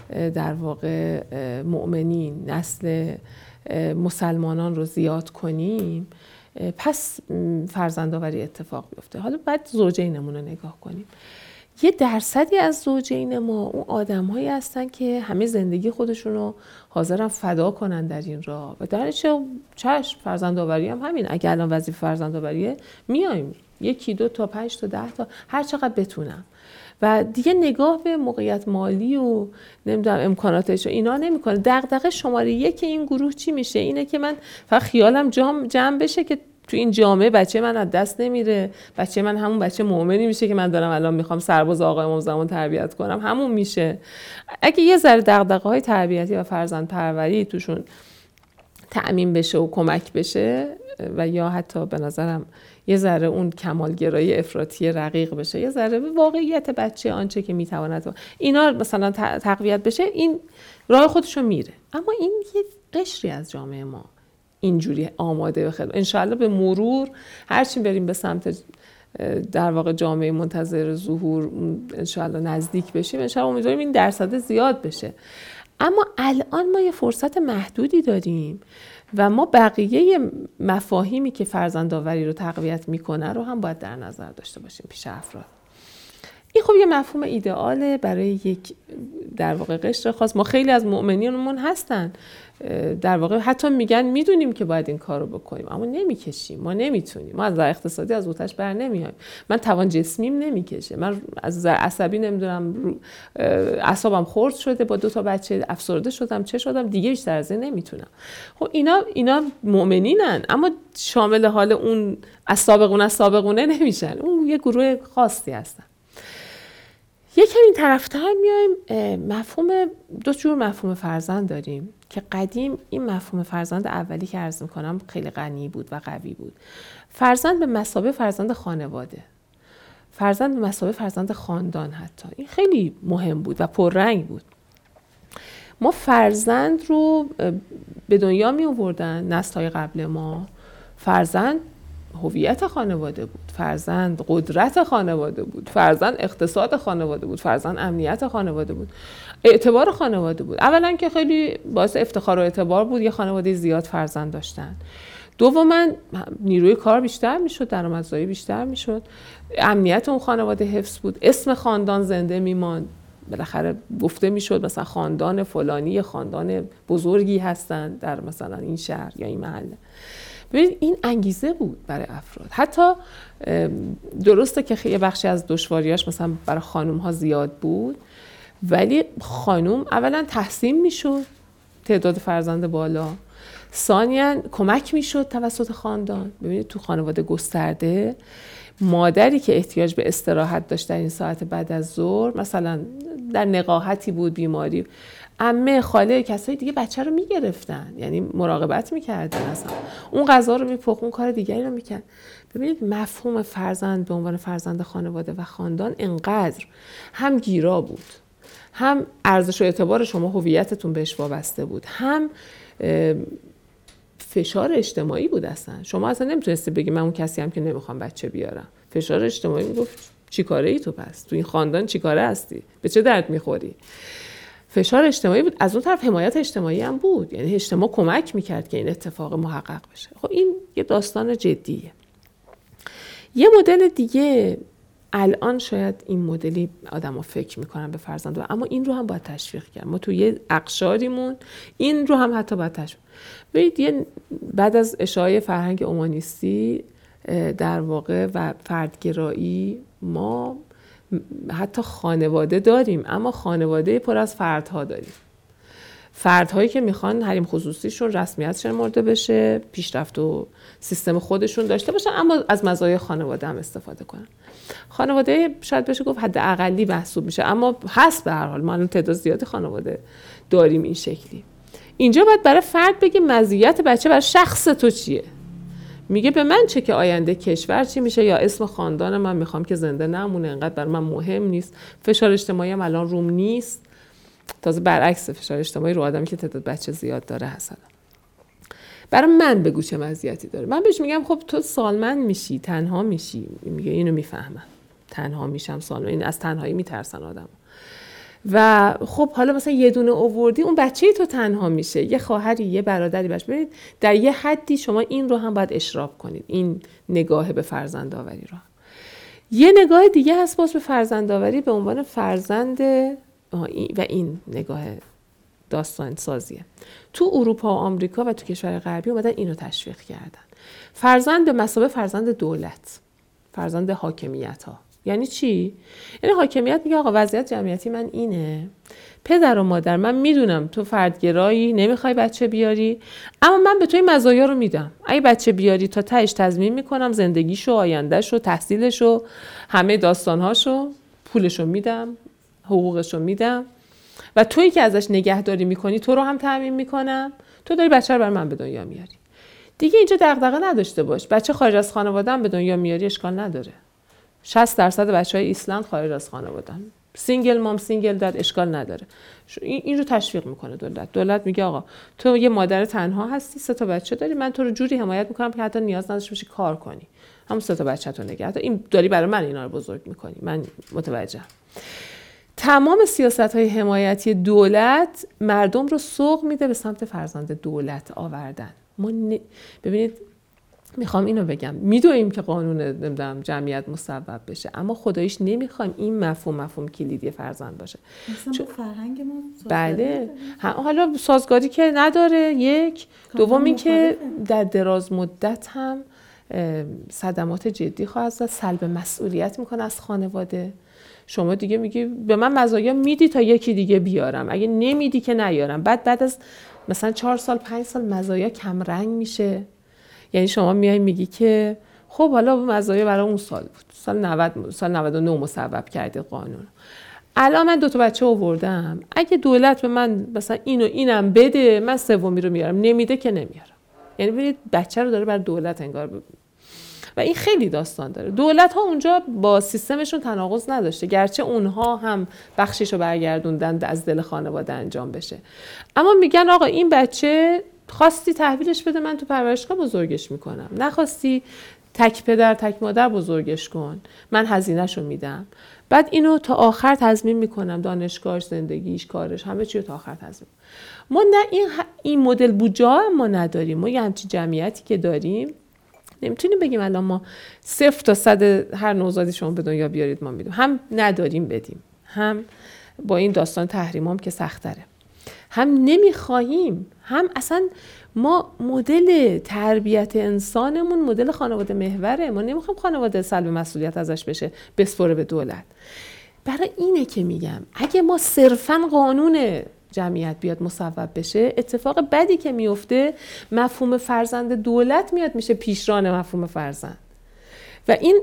در واقع مؤمنین، نسل مسلمانان رو زیاد کنیم، پس فرزندآوری اتفاق بیفته. حالا بعد زوجینمون رو نگاه کنیم. یه درصدی از زوجین ما اون آدم‌هایی هستن که همه زندگی خودشون رو حاضرن فدا کنن در این راه و در چه چشم فرزندآوری هم همین. اگه الان وظیفه فرزندآوریه میایم یکی دو تا پنج تا ده تا هر چقدر بتونم و دیگه نگاه به موقعیت مالی و نمیدونم امکاناتش و اینا نمیکنه. دغدغه شماره یک این گروه چی میشه؟ اینه که من فقط خیالم جمع جمع بشه که تو این جامعه بچه من از دست نمیره، بچه من همون بچه مؤمنی میشه که من دارم الان میخوام سرباز آقای امام زمان تربیت کنم، همون میشه. اگه یه ذره دغدغه‌های تربیتی و فرزند پروری توشون تأمین بشه و کمک بشه و یا حتی به نظرم یه ذره اون کمالگرایی افراطی رقیق بشه، یه ذره واقعیت بچه آنچه که میتواند اینا مثلا تقویت بشه، این راه خودشو میره. اما این یه قشری از جامعه ما اینجوری آماده بخیر. انشاءالله به مرور هرچی بریم به سمت در واقع جامعه منتظر ظهور انشاءالله نزدیک بشیم، انشاءالله امیدواریم این درصد زیاد بشه. اما الان ما یه فرصت محدودی داریم و ما بقیه مفاهیمی که فرزندآوری رو تقویت میکنه رو هم باید در نظر داشته باشیم پیش افراد. این خب یه مفهوم ایدئاله برای یک در واقع قشر خاص. ما خیلی از مؤمنینمون هستن در واقع حتی میگن میدونیم که باید این کار رو بکنیم اما نمیکشیم، ما نمیتونیم، ما از نظر اقتصادی از اوتش بر نمیایم، من توان جسمیم نمیکشه، من از نظر عصبی نمیدونم اعصابم خرد شده با دو تا بچه، افسرده شدم، چه شدم، دیگه بیشتر از این نمیتونم. خب اینا اینا مؤمنینن اما شامل حال اون از سابقون از سابقونه نمیشن، اون یه گروه خاصی هستن. یکم این طرفتر میایم مفهوم دو جور مفهوم فرزند داریم که قدیم این مفهوم فرزند اولی که عرض میکنم خیلی غنی بود و قوی بود. فرزند به مثابه فرزند خانواده، فرزند به مثابه فرزند خاندان، حتی این خیلی مهم بود و پررنگ بود. ما فرزند رو به دنیا می آوردن نسل‌های قبل ما، فرزند هویت خانواده بود، فرزند قدرت خانواده بود، فرزند اقتصاد خانواده بود، فرزند امنیت خانواده بود، اعتبار خانواده بود. اولا که خیلی باعث افتخار و اعتبار بود یه خانواده زیاد فرزند داشتن. دوما نیروی کار بیشتر میشد، درآمدزایی بیشتر میشد، امنیت اون خانواده حفظ بود، اسم خاندان زنده میماند، بالاخره گفته میشد مثلا خاندان فلانی خاندان بزرگی هستن در مثلا این شهر یا این محله. ببینید این انگیزه بود برای افراد. حتی درسته که یه بخشی از دشواریاش مثلا برای خانم ها زیاد بود، ولی خانم اولا تحسین میشد، تعداد فرزند بالا، ثانیاً کمک میشد توسط خاندان. ببینید تو خانواده گسترده مادری که احتیاج به استراحت داشت در این ساعت بعد از ظهر، مثلا در نقاهتی بود، بیماری، عمه، خاله، کسایی دیگه بچه رو میگرفتن، یعنی مراقبت میکردن، اصلا اون غذا رو میپخت، اون کار دیگری رو میکرد. ببینید مفهوم فرزند به عنوان فرزند خانواده و خاندان انقدر هم گیرا بود، هم ارزش و اعتبار شما هویتتون بهش وابسته بود، هم فشار اجتماعی بود. اصلا شما اصلا نمیتونستی بگی من اون کسی هم که نمیخوام بچه بیارم. فشار اجتماعی میگفت چی کاره ای تو، پس تو این خاندان چی کاره هستی، به چه درد میخوری. فشار اجتماعی بود. از اون طرف حمایت اجتماعی هم بود، یعنی اجتماع کمک میکرد که این اتفاق محقق بشه. خب این یه داستان جدیه. یه مدل دیگه الان شاید این مدلی آدم‌ها فکر میکنن به فرزند، اما این رو هم باید تشویق کرد. ما تو یه اقشاریمون این رو هم حتی باید تشویق. ببینید یه بعد از اشاعه فرهنگ اومانیستی در واقع و فردگرایی، ما حتی خانواده داریم اما خانواده پر از فردها داریم. فردهایی که میخوان حریم خصوصیشون رسمیت شمرده بشه، پیشرفت و سیستم خودشون داشته باشن، اما از مزایای خانواده هم استفاده کنن. خانواده شاید بشه گفت حد اقلی محسوب میشه، اما هست به هر حال. ما الان تعداد زیادی خانواده داریم این شکلی. اینجا باید برای فرد بگی مزیت بچه برای شخص تو چیه. میگه به من چه که آینده کشور چی میشه، یا اسم خاندان من میخوام که زنده نمونه، انقدر برای من مهم نیست. فشار اجتماعی هم الان روم نیست، تازه برعکس فشار اجتماعی رو آدمی که تعداد بچه زیاد داره هست. برای من بگو چه مزیتی داره. من بهش میگم خب تو سالمند میشی، تنها میشی. میگه اینو میفهمم، تنها میشم، سالمند. این از تنهایی میترسن آدم. و خب حالا مثلا یه دونه آوردی، اون بچه تو تنها میشه، یه خواهری یه برادری باشه. ببینید در یه حدی شما این رو هم باید اشراف کنید، این نگاه به فرزندآوری رو. یه نگاه دیگه هست باز به فرزندآوری به عنوان فرزند و این نگاه داستان سازیه. تو اروپا و آمریکا و تو کشور غربی اومدن اینو تشویق کردن. فرزند به مثابه فرزند دولت، فرزند حاکمیت ها. یعنی چی؟ یعنی حاکمیت میگه آقا وضعیت جمعیتی من اینه، پدر و مادر من میدونم تو فردگرایی، نمیخوای بچه بیاری، اما من به تو این مزایا رو میدم. اگه بچه بیاری تا تهش تضمین میکنم زندگیشو، آیندهشو، تحصیلشو، همه داستانهاشو، پولشو میدم، حقوقشو میدم و تویی که ازش نگهداری میکنی تو رو هم تامین میکنم، تو داری بچه رو بر من به دنیا میاری. دیگه اینجا دغدغه نداشته باش، بچه خارج از خانواده هم به دنیا میاری اشکال نداره. شصت درصد بچهای ایسلند خارج از خانواده‌ان. سینگل مام سینگل داد اشکال نداره. این این رو تشویق میکنه دولت. دولت میگه آقا تو یه مادر تنها هستی، سه تا بچه داری، من تو رو جوری حمایت میکنم که حتی نیاز نداشته باشی کار کنی، همون سه تا بچه‌تو نگه دار. این داری برای من اینا رو بزرگ میکنی، من متوجهم. تمام سیاست‌های حمایتی دولت مردم رو سوق میده به سمت فرزند دولت آوردن. ما ن... ببینید میخوام اینو بگم، میدونیم که قانون نمیدونم جمعیت مصوب بشه، اما خداییش نمیخوایم این مفهوم مفهوم کلیدی فرزند باشه. مثلا با فرهنگ ما بله، حالا سازگاری که نداره، یک دوم این که در دراز مدت هم صدمات جدی خواهد زد، سلب مسئولیت میکنه از خانواده. شما دیگه میگی به من مزایا میدی تا یکی دیگه بیارم، اگه نمیدی که نیارم. بعد بعد از مثلا چهار سال پنج سال مزایا کم رنگ میشه. یعنی شما میای میگی که خب حالا مزایا برای اون سال بود، سال نود سال نود و نه مصوب کرده قانون، الان من دو تا بچه آوردم، اگه دولت به من مثلا اینو اینم بده من سومی رو میارم، نمیده که نمیارم. یعنی ببینید بچه رو داره بر دولت انگار ب... و این خیلی داستان داره. دولت ها اونجا با سیستمشون تناقض نداشته، گرچه اونها هم بخشش رو برگردوندن از دل خانواده انجام بشه، اما میگن آقا این بچه خواستی تحویلش بده من تو پرورشگاه بزرگش میکنم، نخواستی تک پدر تک مادر بزرگش کن، من هزینه‌شو میدم، بعد اینو تا آخر تضمین میکنم، دانشگاهش، زندگیش، کارش، همه چی رو تا آخر تضمین. ما نه این این مدل بودجه ما نداریم. ما یه همچین جمعیتی که داریم نمیتونیم بگیم الان ما صفر تا صد هر نوزادی شما به دنیا بیارید ما میدیم، هم نداریم بدیم، هم با این داستان تحریمام که سخت‌تره، هم نمیخواهیم، هم اصلا ما مدل تربیت انسانمون مدل خانواده محوره. ما نمیخوایم خانواده سلب مسئولیت ازش بشه بسپره به دولت. برای اینه که میگم اگه ما صرفاً قانون جمعیت بیاد مصوب بشه، اتفاق بدی که میفته مفهوم فرزند دولت میاد میشه پیشران مفهوم فرزند و این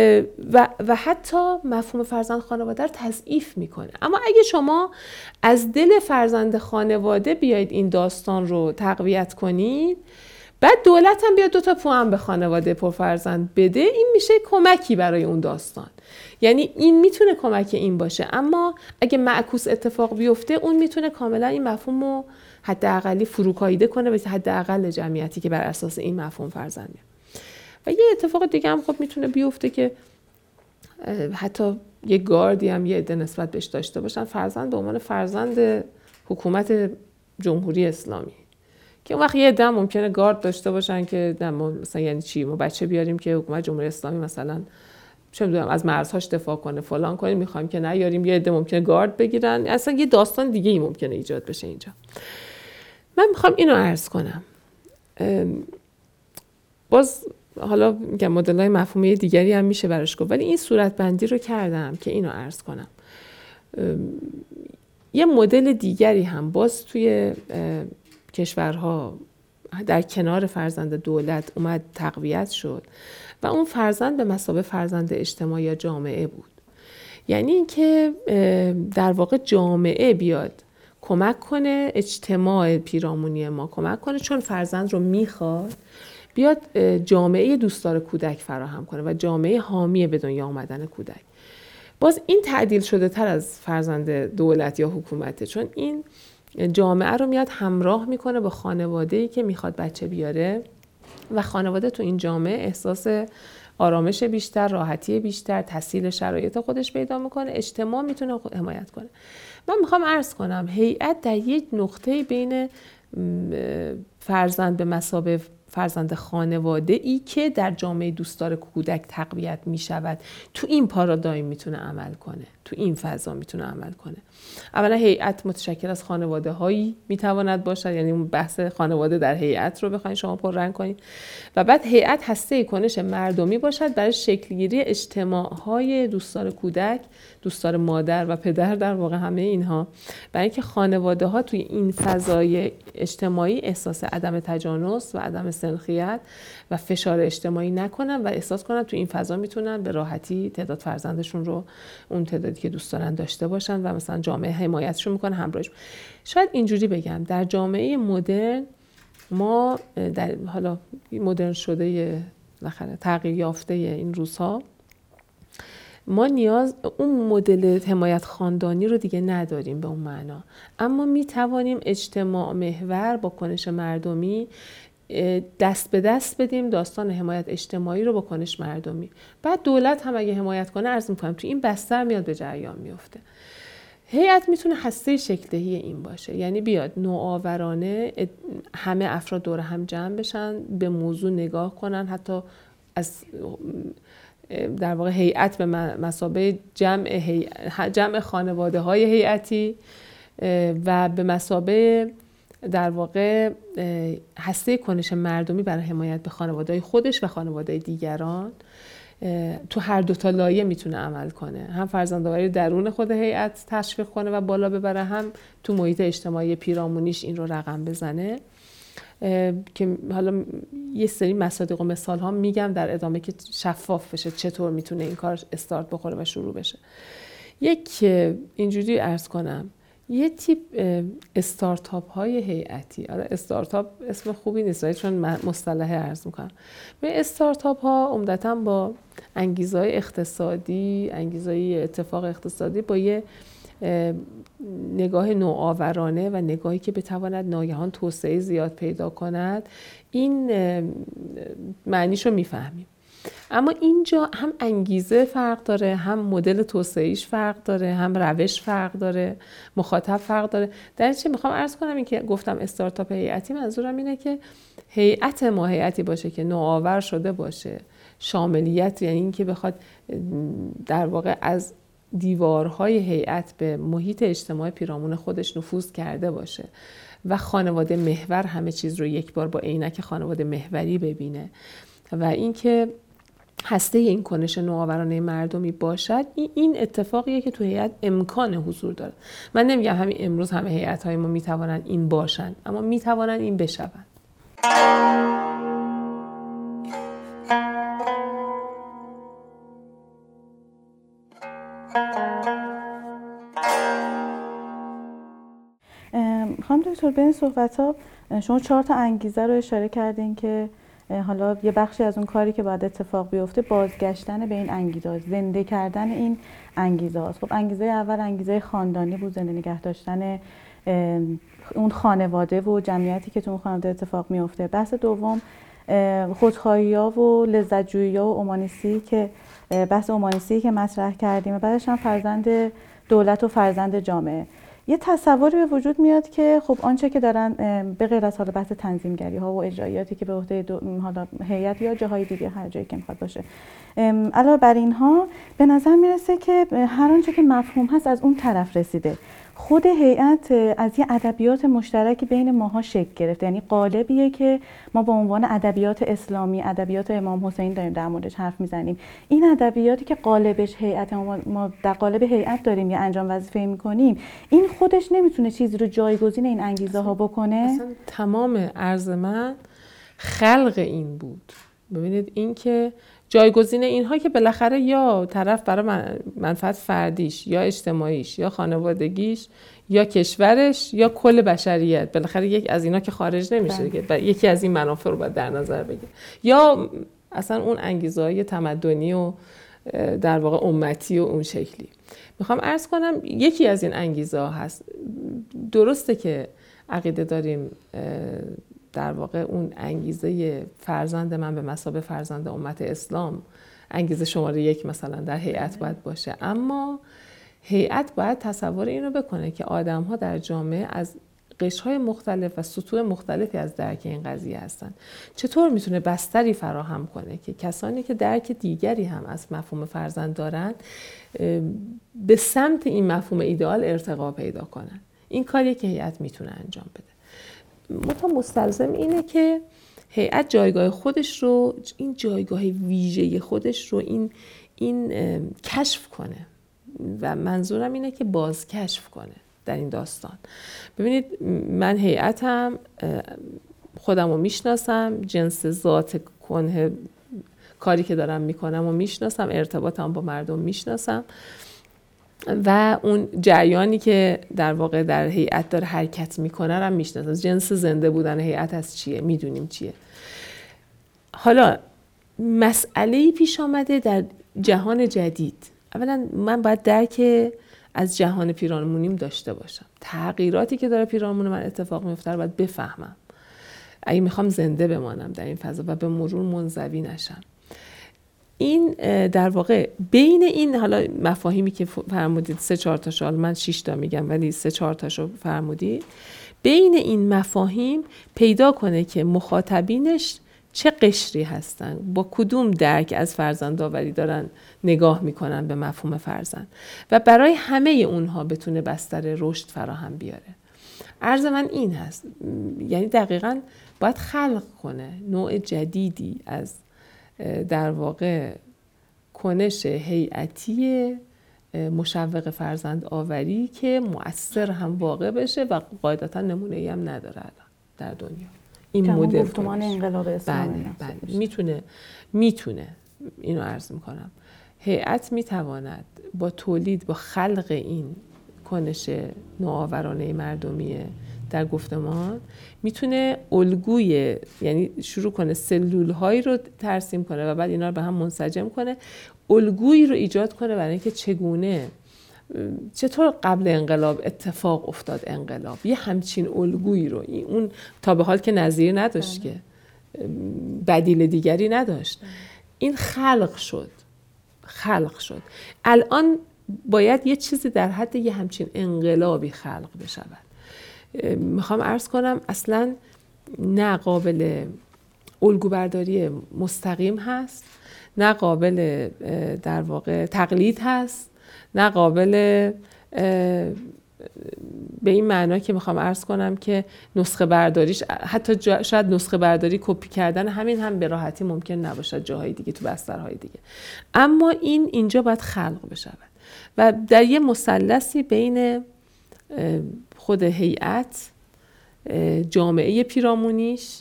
و, و حتی مفهوم فرزند خانواده رو تضعیف میکنه. اما اگه شما از دل فرزند خانواده بیاید این داستان رو تقویت کنید، بعد دولت هم بیاد دو تا پوان به خانواده پرفرزند بده، این میشه کمکی برای اون داستان. یعنی این میتونه کمک این باشه، اما اگه معکوس اتفاق بیفته اون میتونه کاملا این مفهوم رو حداقلی فروکاییده کنه به حداقل جمعیتی که بر اساس این مفهوم فرزند میاد. و یه اتفاق دیگه هم خب میتونه بیفته که حتی یه گاردی هم یه عده نسبت بهش داشته باشن، فرزند به عنوان فرزند حکومت جمهوری اسلامی، که اون وقت یه عده هم ممکنه گارد داشته باشن که مثلا یعنی چی ما بچه بیاریم که حکومت جمهوری اسلامی مثلا چه میدونم از مرزهاش دفاع کنه فلان کنه، میخوایم که نیاریم، یه عده ممکنه گارد بگیرن، اصلا یه داستان دیگه ای ممکنه ایجاد بشه اینجا. من میخوام اینو عرض کنم. باز حالا میگم مدل‌های مفهومی دیگری هم میشه براش گفت، ولی این صورت بندی رو کردم که اینو عرض کنم. یه مدل دیگری هم باز توی کشورها در کنار فرزند دولت اومد تقویت شد و اون فرزند به مثابه فرزند اجتماع یا جامعه بود. یعنی اینکه در واقع جامعه بیاد کمک کنه، اجتماع پیرامونی ما کمک کنه، چون فرزند رو میخواد، بیاد جامعه دوستدار کودک فراهم کنه و جامعه حامی به دنیا آمدن کودک. باز این تعدیل شده تر از فرزند دولت یا حکومته، چون این جامعه رو میاد همراه میکنه با خانواده‌ای که میخواد بچه بیاره و خانواده تو این جامعه احساس آرامش بیشتر، راحتی بیشتر، تسهیل شرایط خودش پیدا میکنه، اجتماع میتونه حمایت کنه. من میخوام عرض کنم هیئت در یک نقطه بین فرزند به مثابه فرزند خانواده ای که در جامعه دوستدار کودک تقویت می شود، تو این پارادایم میتونه عمل کنه، تو این فضا میتونه عمل کنه. اولا هیئت متشکل از خانواده هایی میتواند باشد، یعنی اون بحث خانواده در هیئت رو بخواید شما پررنگ کنید، و بعد هیئت هسته کنش مردمی باشد برای شکلگیری اجتماع های دوستدار کودک، دوستدار مادر و پدر، در واقع همه اینها، برای اینکه خانواده ها توی این فضای اجتماعی احساس عدم تجانس و عدم سنخیت و فشار اجتماعی نکنن و احساس کنن تو این فضا میتونن به راحتی تعداد فرزندشون رو اون تعدادی که دوست دارن داشته باشن و مثلا جامعه حمایتشون میکنه، همراهش. شاید اینجوری بگم در جامعه مدرن ما در حالا مدرن شده بالاخره تغییر یافته این روزها ما نیاز اون مدل حمایت خاندانی رو دیگه نداریم به اون معنا، اما می توانیم اجتماع محور با کنش مردمی دست به دست بدیم داستان حمایت اجتماعی رو با کنش مردمی. بعد دولت هم اگه حمایت کنه عرض می‌کنم تو این بستر میاد به جریان میفته. هیئت میتونه هسته شکل‌دهی این باشه، یعنی بیاد نوآورانه همه افراد دور هم جمع بشن، به موضوع نگاه کنن، حتی از در واقع هیئت به مثابه جمع هی... جمع خانواده های هیئتی و به مثابه در واقع هسته کنش مردمی برای حمایت به خانواده های خودش و خانواده دیگران تو هر دو تا لایه میتونه عمل کنه، هم فرزندآوری درون خود هیئت تشویق کنه و بالا ببره، هم تو محیط اجتماعی پیرامونیش این رو رقم بزنه. که حالا یه سری مصادیق و مثال ها میگم در ادامه که شفاف بشه چطور میتونه این کار استارت بخوره و شروع بشه. یک اینجوری عرض کنم یه تیپ استارتاپ های هیئتی، آره استارتاپ اسم خوبی نیست چون مصطلح عرض میکنم، به استارتاپ ها عمدتاً با انگیزهای اقتصادی، انگیزهای اتفاق اقتصادی، با یه نگاه نوآورانه و نگاهی که بتواند ناگهان توسعه زیاد پیدا کند، این معنیشو میفهمیم. اما اینجا هم انگیزه فرق داره، هم مدل توسعه‌ایش فرق داره، هم روش فرق داره، مخاطب فرق داره. در چه میخوام عرض کنم این که گفتم استارتاپ هیئتی، منظورم اینه که هیئت ما هیئتی باشه که نوآور شده باشه، شاملیت، یعنی این که بخواد در واقع از دیوارهای هیئت به محیط اجتماعی پیرامون خودش نفوذ کرده باشه و خانواده محور همه چیز رو یک بار با عینک خانواده محوری ببینه و اینکه هسته این کنش نوآورانه مردمی باشد. این اتفاقیه که تو هیئت امکان حضور داره. من نمیگم همین امروز همه هیئت‌های ما میتوانن این باشن، اما میتوانن این بشون. خانم دکتر بین صحبت‌ها شما چهار تا انگیزه رو اشاره کردین که حالا یه بخشی از اون کاری که باید اتفاق بیفته بازگشتن به این انگیزه، زنده کردن این انگیزه هاست. خب انگیزه اول انگیزه خاندانی بود، زنده نگه داشتن اون خانواده و جمعیتی که تو اون خانواده اتفاق میفته. بحث دوم خودخواهی‌ها و لذت‌جویی‌ها و اومانیستی که بحث اومانیستی که مطرح کردیم و بعدش هم فرزند دولت و فرزند جامعه. یه تصوری به وجود میاد که خب آنچه که دارن به غیر از حالا بحث تنظیمگری ها و اجرایاتی که به عهده حالا هیئت یا جاهای دیگه هر جایی که میخواد باشه، علاوه بر اینها به نظر میرسه که هر آنچه که مفهوم هست از اون طرف رسیده. خود هیئت از یه ادبیات مشترکی بین ماها شکل گرفته، یعنی قالبیه که ما با عنوان ادبیات اسلامی، ادبیات امام حسین داریم در موردش حرف میزنیم. این ادبیاتی که قالبش هیئت ما در قالب هیئت داریم یا انجام وظیفه میکنیم، این خودش نمیتونه چیزی رو جایگزین این انگیزه ها بکنه. اصلا تمام عرض من خلق این بود. ببینید این که جایگزین اینها که بالاخره یا طرف برای منفعت فردیش یا اجتماعیش یا خانوادگیش یا کشورش یا کل بشریت، بالاخره یک از اینا که خارج نمیشه دیگه، یکی از این منافع رو باید در نظر بگیر، یا اصلا اون انگیزه‌های تمدنی و در واقع امتی و اون شکلی. میخوام عرض کنم یکی از این انگیزه ها هست. درسته که عقیده داریم در واقع اون انگیزه فرزند من به مثابه فرزند امت اسلام انگیزه شماره یک مثلا در هیئت باید باشه، اما هیئت باید تصور اینو بکنه که آدم‌ها در جامعه از قشرهای مختلف و سطوح مختلفی از درک این قضیه هستن. چطور میتونه بستری فراهم کنه که کسانی که درک دیگری هم از مفهوم فرزند دارن به سمت این مفهوم ایدئال ارتقا پیدا کنن. این کاریه که هیئت میتونه انجام بده. مطمئن مستلزم اینه که هیئت جایگاه خودش رو، این جایگاه ویژه خودش رو این این کشف کنه و منظورم اینه که باز کشف کنه در این داستان. ببینید من هیئتم، خودم رو میشناسم، جنس ذات کنه کاری که دارم میکنم و میشناسم، ارتباطم با مردم میشناسم و اون جریانی که در واقع در هیئت داره حرکت میکنه رو میشناسم. جنس زنده بودن هیئت از چیه، میدونیم چیه. حالا مسئله‌ای پیش آمده در جهان جدید. اولا من باید درک از جهان پیرامونیم داشته باشم. تغییراتی که داره پیرامون من اتفاق میفته رو باید بفهمم اگه میخوام زنده بمانم در این فضا و به مرور منزوی نشم. این در واقع بین این حالا مفاهیمی که فرمودید سه چهار تاشو، حالا من شش تا میگم ولی سه چهار تاشو فرمودید، بین این مفاهیم پیدا کنه که مخاطبینش چه قشری هستن، با کدوم درک از فرزندآوری دارن نگاه میکنن به مفهوم فرزند و برای همه اونها بتونه بستر رشد فراهم بیاره. عرض من این هست، یعنی دقیقاً باید خلق کنه نوع جدیدی از در واقع کنش هیئتی مشوق فرزند آوری که مؤثر هم واقع بشه و قاعدتا نمونه‌ای هم نداره الان در دنیا. این مدل گفتمان انقلاب اسلامی بله بله میتونه میتونه اینو عرض میکنم. هیئت میتواند با تولید، با خلق این کنش نوآورانه مردمی در گفتمان میتونه الگوی، یعنی شروع کنه سلول هایی رو ترسیم کنه و بعد اینا رو به هم منسجم کنه، الگویی رو ایجاد کنه برای اینکه چگونه، چطور قبل انقلاب اتفاق افتاد انقلاب، یه همچین الگویی رو، اون تا به حال که نظیر نداشت که بدیل دیگری نداشت، این خلق شد خلق شد الان باید یه چیزی در حد یه همچین انقلابی خلق بشود. میخوام عرض کنم اصلا نه قابل الگو برداری مستقیم هست، نه قابل در واقع تقلید هست، نه قابل به این معنا که میخوام عرض کنم که نسخه برداریش، حتی جا شاید نسخه برداری کپی کردن همین هم به راحتی ممکن نباشد جاهای دیگه، تو بسترهای دیگه. اما این اینجا باید خلق بشود و در یه مثلثی بین خود هیئت، جامعه پیرامونیش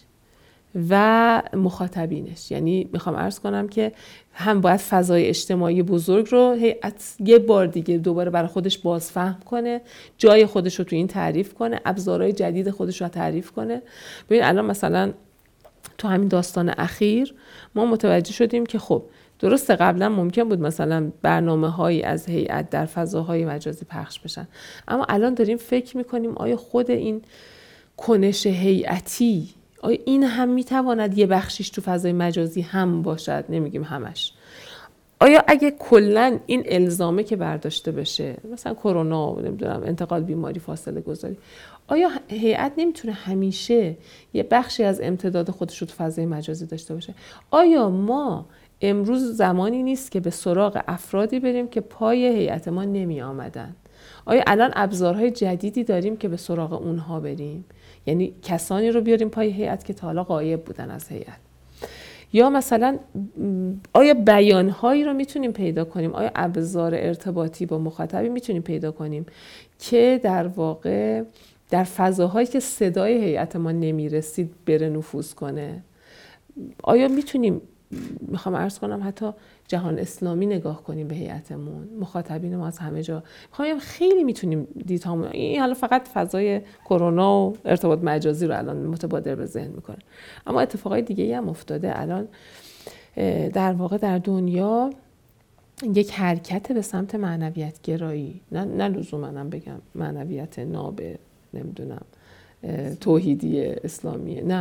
و مخاطبینش. یعنی میخوام عرض کنم که هم باید فضای اجتماعی بزرگ رو هیئت یه بار دیگه دوباره برای خودش بازفهم کنه، جای خودش رو تو این تعریف کنه، ابزارهای جدید خودش رو تعریف کنه. ببین الان مثلا تو همین داستان اخیر ما متوجه شدیم که خب درسته قبلا ممکن بود مثلا برنامه‌هایی از هیئت در فضاهای مجازی پخش بشن، اما الان داریم فکر میکنیم آیا خود این کنش هیئتی، آیا این هم میتواند یه بخشیش تو فضای مجازی هم باشد؟ نمیگیم همش. آیا اگه کلن این الزامه که برداشته بشه، مثلا کرونا، نمیدونم انتقال بیماری، فاصله گذاری، آیا هیئت نمیتونه همیشه یه بخشی از امتداد خودش رو تو فضای مجازی داشته باشه؟ آیا ما امروز زمانی نیست که به سراغ افرادی بریم که پای هیئت ما نمی آمدن؟ آیا الان ابزارهای جدیدی داریم که به سراغ اونها بریم؟ یعنی کسانی رو بیاریم پای هیئت که تا حالا غایب بودن از هیئت؟ یا مثلا آیا بیانهایی رو میتونیم پیدا کنیم؟ آیا ابزار ارتباطی با مخاطبی میتونیم پیدا کنیم که در واقع در فضاهایی که صدای هیئت ما نمیرسید بره نفوذ کنه؟ آیا میتونیم، میخوام عرض کنم حتی جهان اسلامی نگاه کنیم به هیئتمون، مخاطبین ما از همه جا، میخوام خیلی میتونیم دیدهامون، این حالا فقط فضای کرونا و ارتباط مجازی رو الان متبادر به ذهن میکنه، اما اتفاقای دیگه هم افتاده الان در واقع در دنیا. یک حرکت به سمت معنویت گرایی، نه نه لزوما من بگم معنویت ناب نمیدونم توحیدی اسلامیه، نه،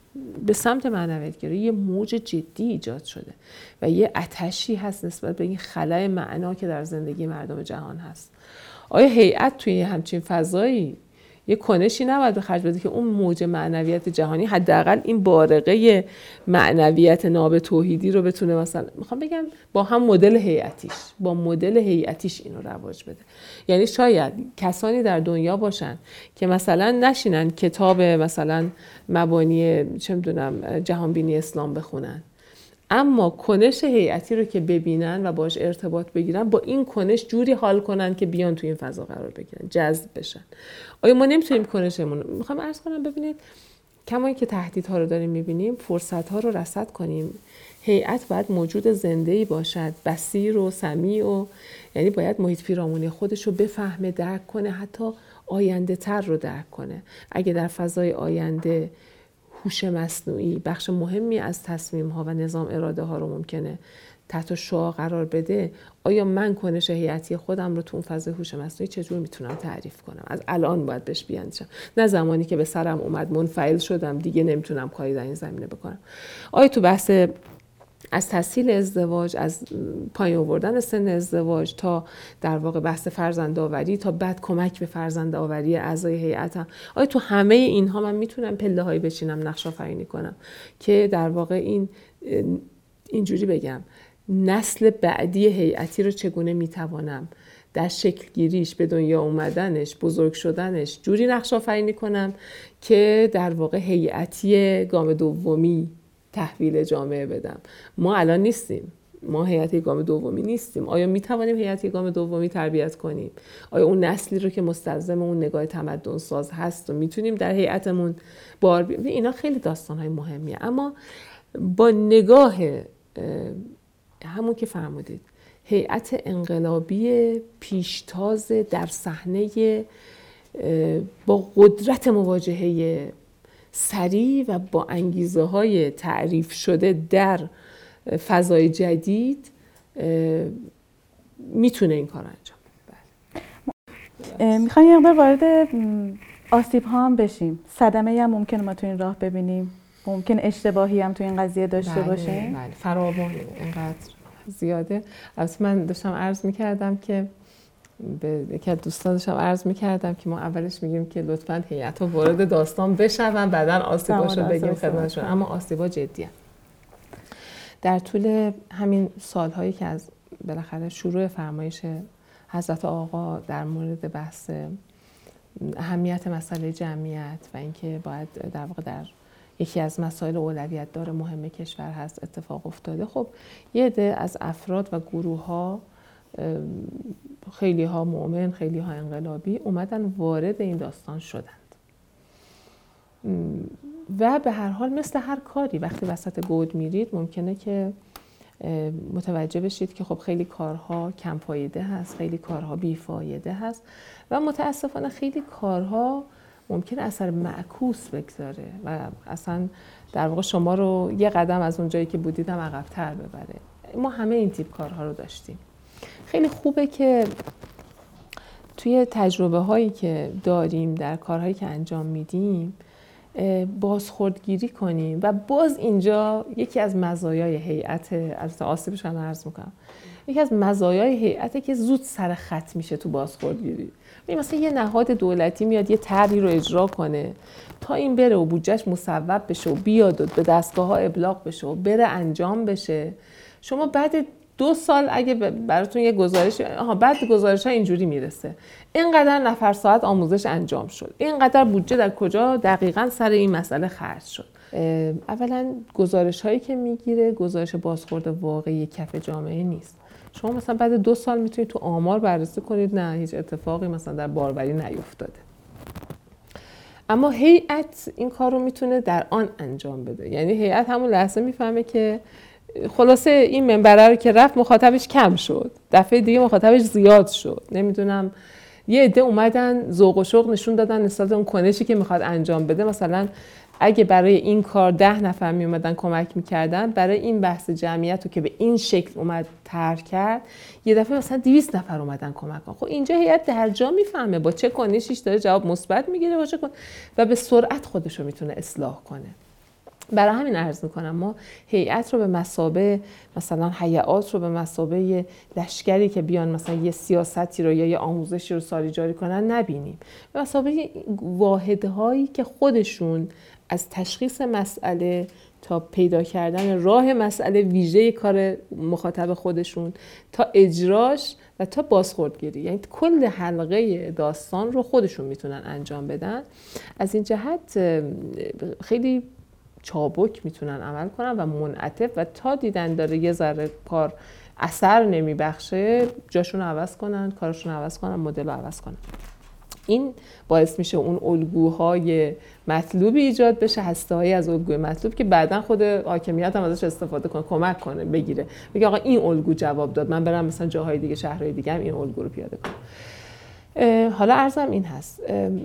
به سمت معنویت‌گرایی یه موج جدی ایجاد شده و یه آتشی هست نسبت به این خلأ معنا که در زندگی مردم جهان هست. آیا هیئت توی همچین فضایی یه کنشی نباید به خرج بده که اون موج معنویت جهانی حداقل این بارقه معنویت ناب توحیدی رو بتونه مثلا میخوام بگم با هم مدل هیئتیش با مدل هیئتیش اینو رواج بده. یعنی شاید کسانی در دنیا باشن که مثلا نشینن کتاب مثلا مبانی چه میدونم جهان بینی اسلام بخونن، اما کنش هیئتی رو که ببینن و باش ارتباط بگیرن، با این کنش جوری حال کنن که بیان توی این فضا قرار بگیرن، جذب بشن. آیا ما نمیتونیم کنشمون میخوام عرض کنم ببینید کما که تهدیدها رو داریم میبینیم، فرصتها رو رصد کنیم. هیئت باید موجود زنده‌ای باشد، بصیر و سمیع و یعنی باید محیط پیرامونی خودش رو بفهمه، درک کنه، حتی آینده تر رو درک کنه. اگه در فضای آینده هوش مصنوعی بخش مهمی از تصمیم‌ها و نظام اراده ها رو ممکنه تحت شعاع قرار بده، آیا من کنش هیئتی خودم رو تو اون فضای هوش مصنوعی چجور میتونم تعریف کنم؟ از الان باید بهش بیاندیشم، نه زمانی که به سرم اومد منفعل شدم دیگه نمیتونم کاری در این زمینه بکنم. آیا تو بحث از تسهیل ازدواج، از پایین آوردن سن ازدواج تا در واقع بحث فرزندآوری تا بعد کمک به فرزندآوری اعضای هیئتم، آیا تو همه اینها من میتونم پله‌هایی بچینم، نقش آفرینی کنم که در واقع این اینجوری بگم نسل بعدی هیئتی رو چگونه میتوانم در شکل گیریش، به دنیا اومدنش، بزرگ شدنش جوری نقش آفرینی کنم که در واقع هیئتی گام دومی تحویل جامعه بدم. ما الان نیستیم، ما هیئتی گام دومی نیستیم. آیا میتوانیم هیئتی گام دومی تربیت کنیم؟ آیا اون نسلی رو که مستلزم اون نگاه تمدن ساز هست و میتونیم در هیئتمون بار بیاریم؟ اینا خیلی داستان‌های مهمیه، اما با نگاه همون که فرمودید هیئت انقلابی پیشتاز در صحنه با قدرت مواجهه سریع و با انگیزه های تعریف شده در فضای جدید میتونه این کار انجام بده. میخوایم یه مقدار وارد آسیب ها هم بشیم. صدمه هم ممکنه ما تو این راه ببینیم، ممکن اشتباهی هم تو این قضیه داشته بله، باشه. بله، فراوان اینقدر زیاده. البته من داشتم عرض میکردم که به یکی از دوستان داشتم عرض میکردم که ما اولش میگیم که لطفاً هیئت‌ها وارد داستان بشون، بعداً آسیباشو بگیم خدمتشون، اما آسیبا جدیه. در طول همین سالهایی که از بالاخره شروع فرمایش حضرت آقا در مورد بحث اهمیت مسئله جمعیت و اینکه باید در واقع در یکی از مسائل اولویت دار مهم کشور هست اتفاق افتاده، خب یه عده از افراد و گروه ها، خیلی ها مؤمن، خیلی ها انقلابی، اومدن وارد این داستان شدند و به هر حال مثل هر کاری وقتی وسط گود میرید ممکنه که متوجه بشید که خب خیلی کارها کم فایده هست، خیلی کارها بیفایده هست و متاسفانه خیلی کارها ممکنه اثر معکوس بگذاره و اصلا در واقع شما رو یه قدم از اون جایی که بودید هم عقب‌تر ببره. ما همه این تیپ کارها رو داشتیم. خیلی خوبه که توی تجربه هایی که داریم در کارهایی که انجام میدیم بازخوردگیری کنیم و باز اینجا یکی از مزایای هیئت، از آسیبش هم عرض میکنم، یکی از مزایای هیئته که زود سر خط میشه تو بازخوردگیری. مثلا یه نهاد دولتی میاد یه طرحی رو اجرا کنه تا این بره و بودجهش مصوب بشه و بیاد و به دستگاه ها ابلاغ بشه و بره انجام بشه، شما بعد دو سال اگه براتون یه گزارش، آها بعد گزارش ها اینجوری میرسه اینقدر نفر ساعت آموزش انجام شد، اینقدر بودجه در کجا دقیقاً سر این مسئله خرج شد. اولا گزارش هایی که میگیره گزارش بازخورد واقعی کف جامعه نیست. شما مثلا بعد دو سال میتونید تو آمار بررسی کنید نه هیچ اتفاقی مثلا در باروری نیفتاده، اما هیئت این کار رو میتونه در آن انجام بده. یعنی هیئت همون لحظه میفهمه که خلاصه این منبره رو که رفت مخاطبش کم شد، دفعه دیگه مخاطبش زیاد شد، نمیدونم یه عده اومدن ذوق و شوق نشون دادن نسبت اون کنشی که میخواد انجام بده. مثلا اگه برای این کار ده نفر می اومدن کمک میکردن، برای این بحث جمعیت رو که به این شکل اومد طرح کرد یه دفعه مثلا دویست نفر اومدن کمک کن. خب اینجا هیئت در جا میفهمه با چه کنشیش داره جواب مثبت میگیره با چه کن و به سرعت خودش رو میتونه اصلاح کنه. برای همین عرض میکنم ما هیئت رو به مثابه مثلا هیئات رو به مثابه لشکری که بیان مثلا یه سیاستی رو یا یه آموزشی رو ساری جاری کنن نبینیم، به مثابه واحدهایی که خودشون از تشخیص مسئله تا پیدا کردن راه مسئله ویژه کار مخاطب خودشون تا اجراش و تا بازخوردگیری، یعنی کل حلقه داستان رو خودشون میتونن انجام بدن. از این جهت خیلی چابک میتونن عمل کنن و منعطف و تا دیدن داره یه ذره کار اثر نمیبخشه جاشون رو عوض کنن، کارشون رو عوض کنن، مدل رو عوض کنن. این باعث میشه اون الگوهای مطلوبی ایجاد بشه، هسته‌هایی از الگوی مطلوب که بعداً خود حاکمیت هم ازش استفاده کنه، کمک کنه، بگیره، بگه آقا این الگو جواب داد، من برم مثلا جاهای دیگه، شهرهای دیگه هم این الگو رو پیاده کنم. حالا عرضم این هست،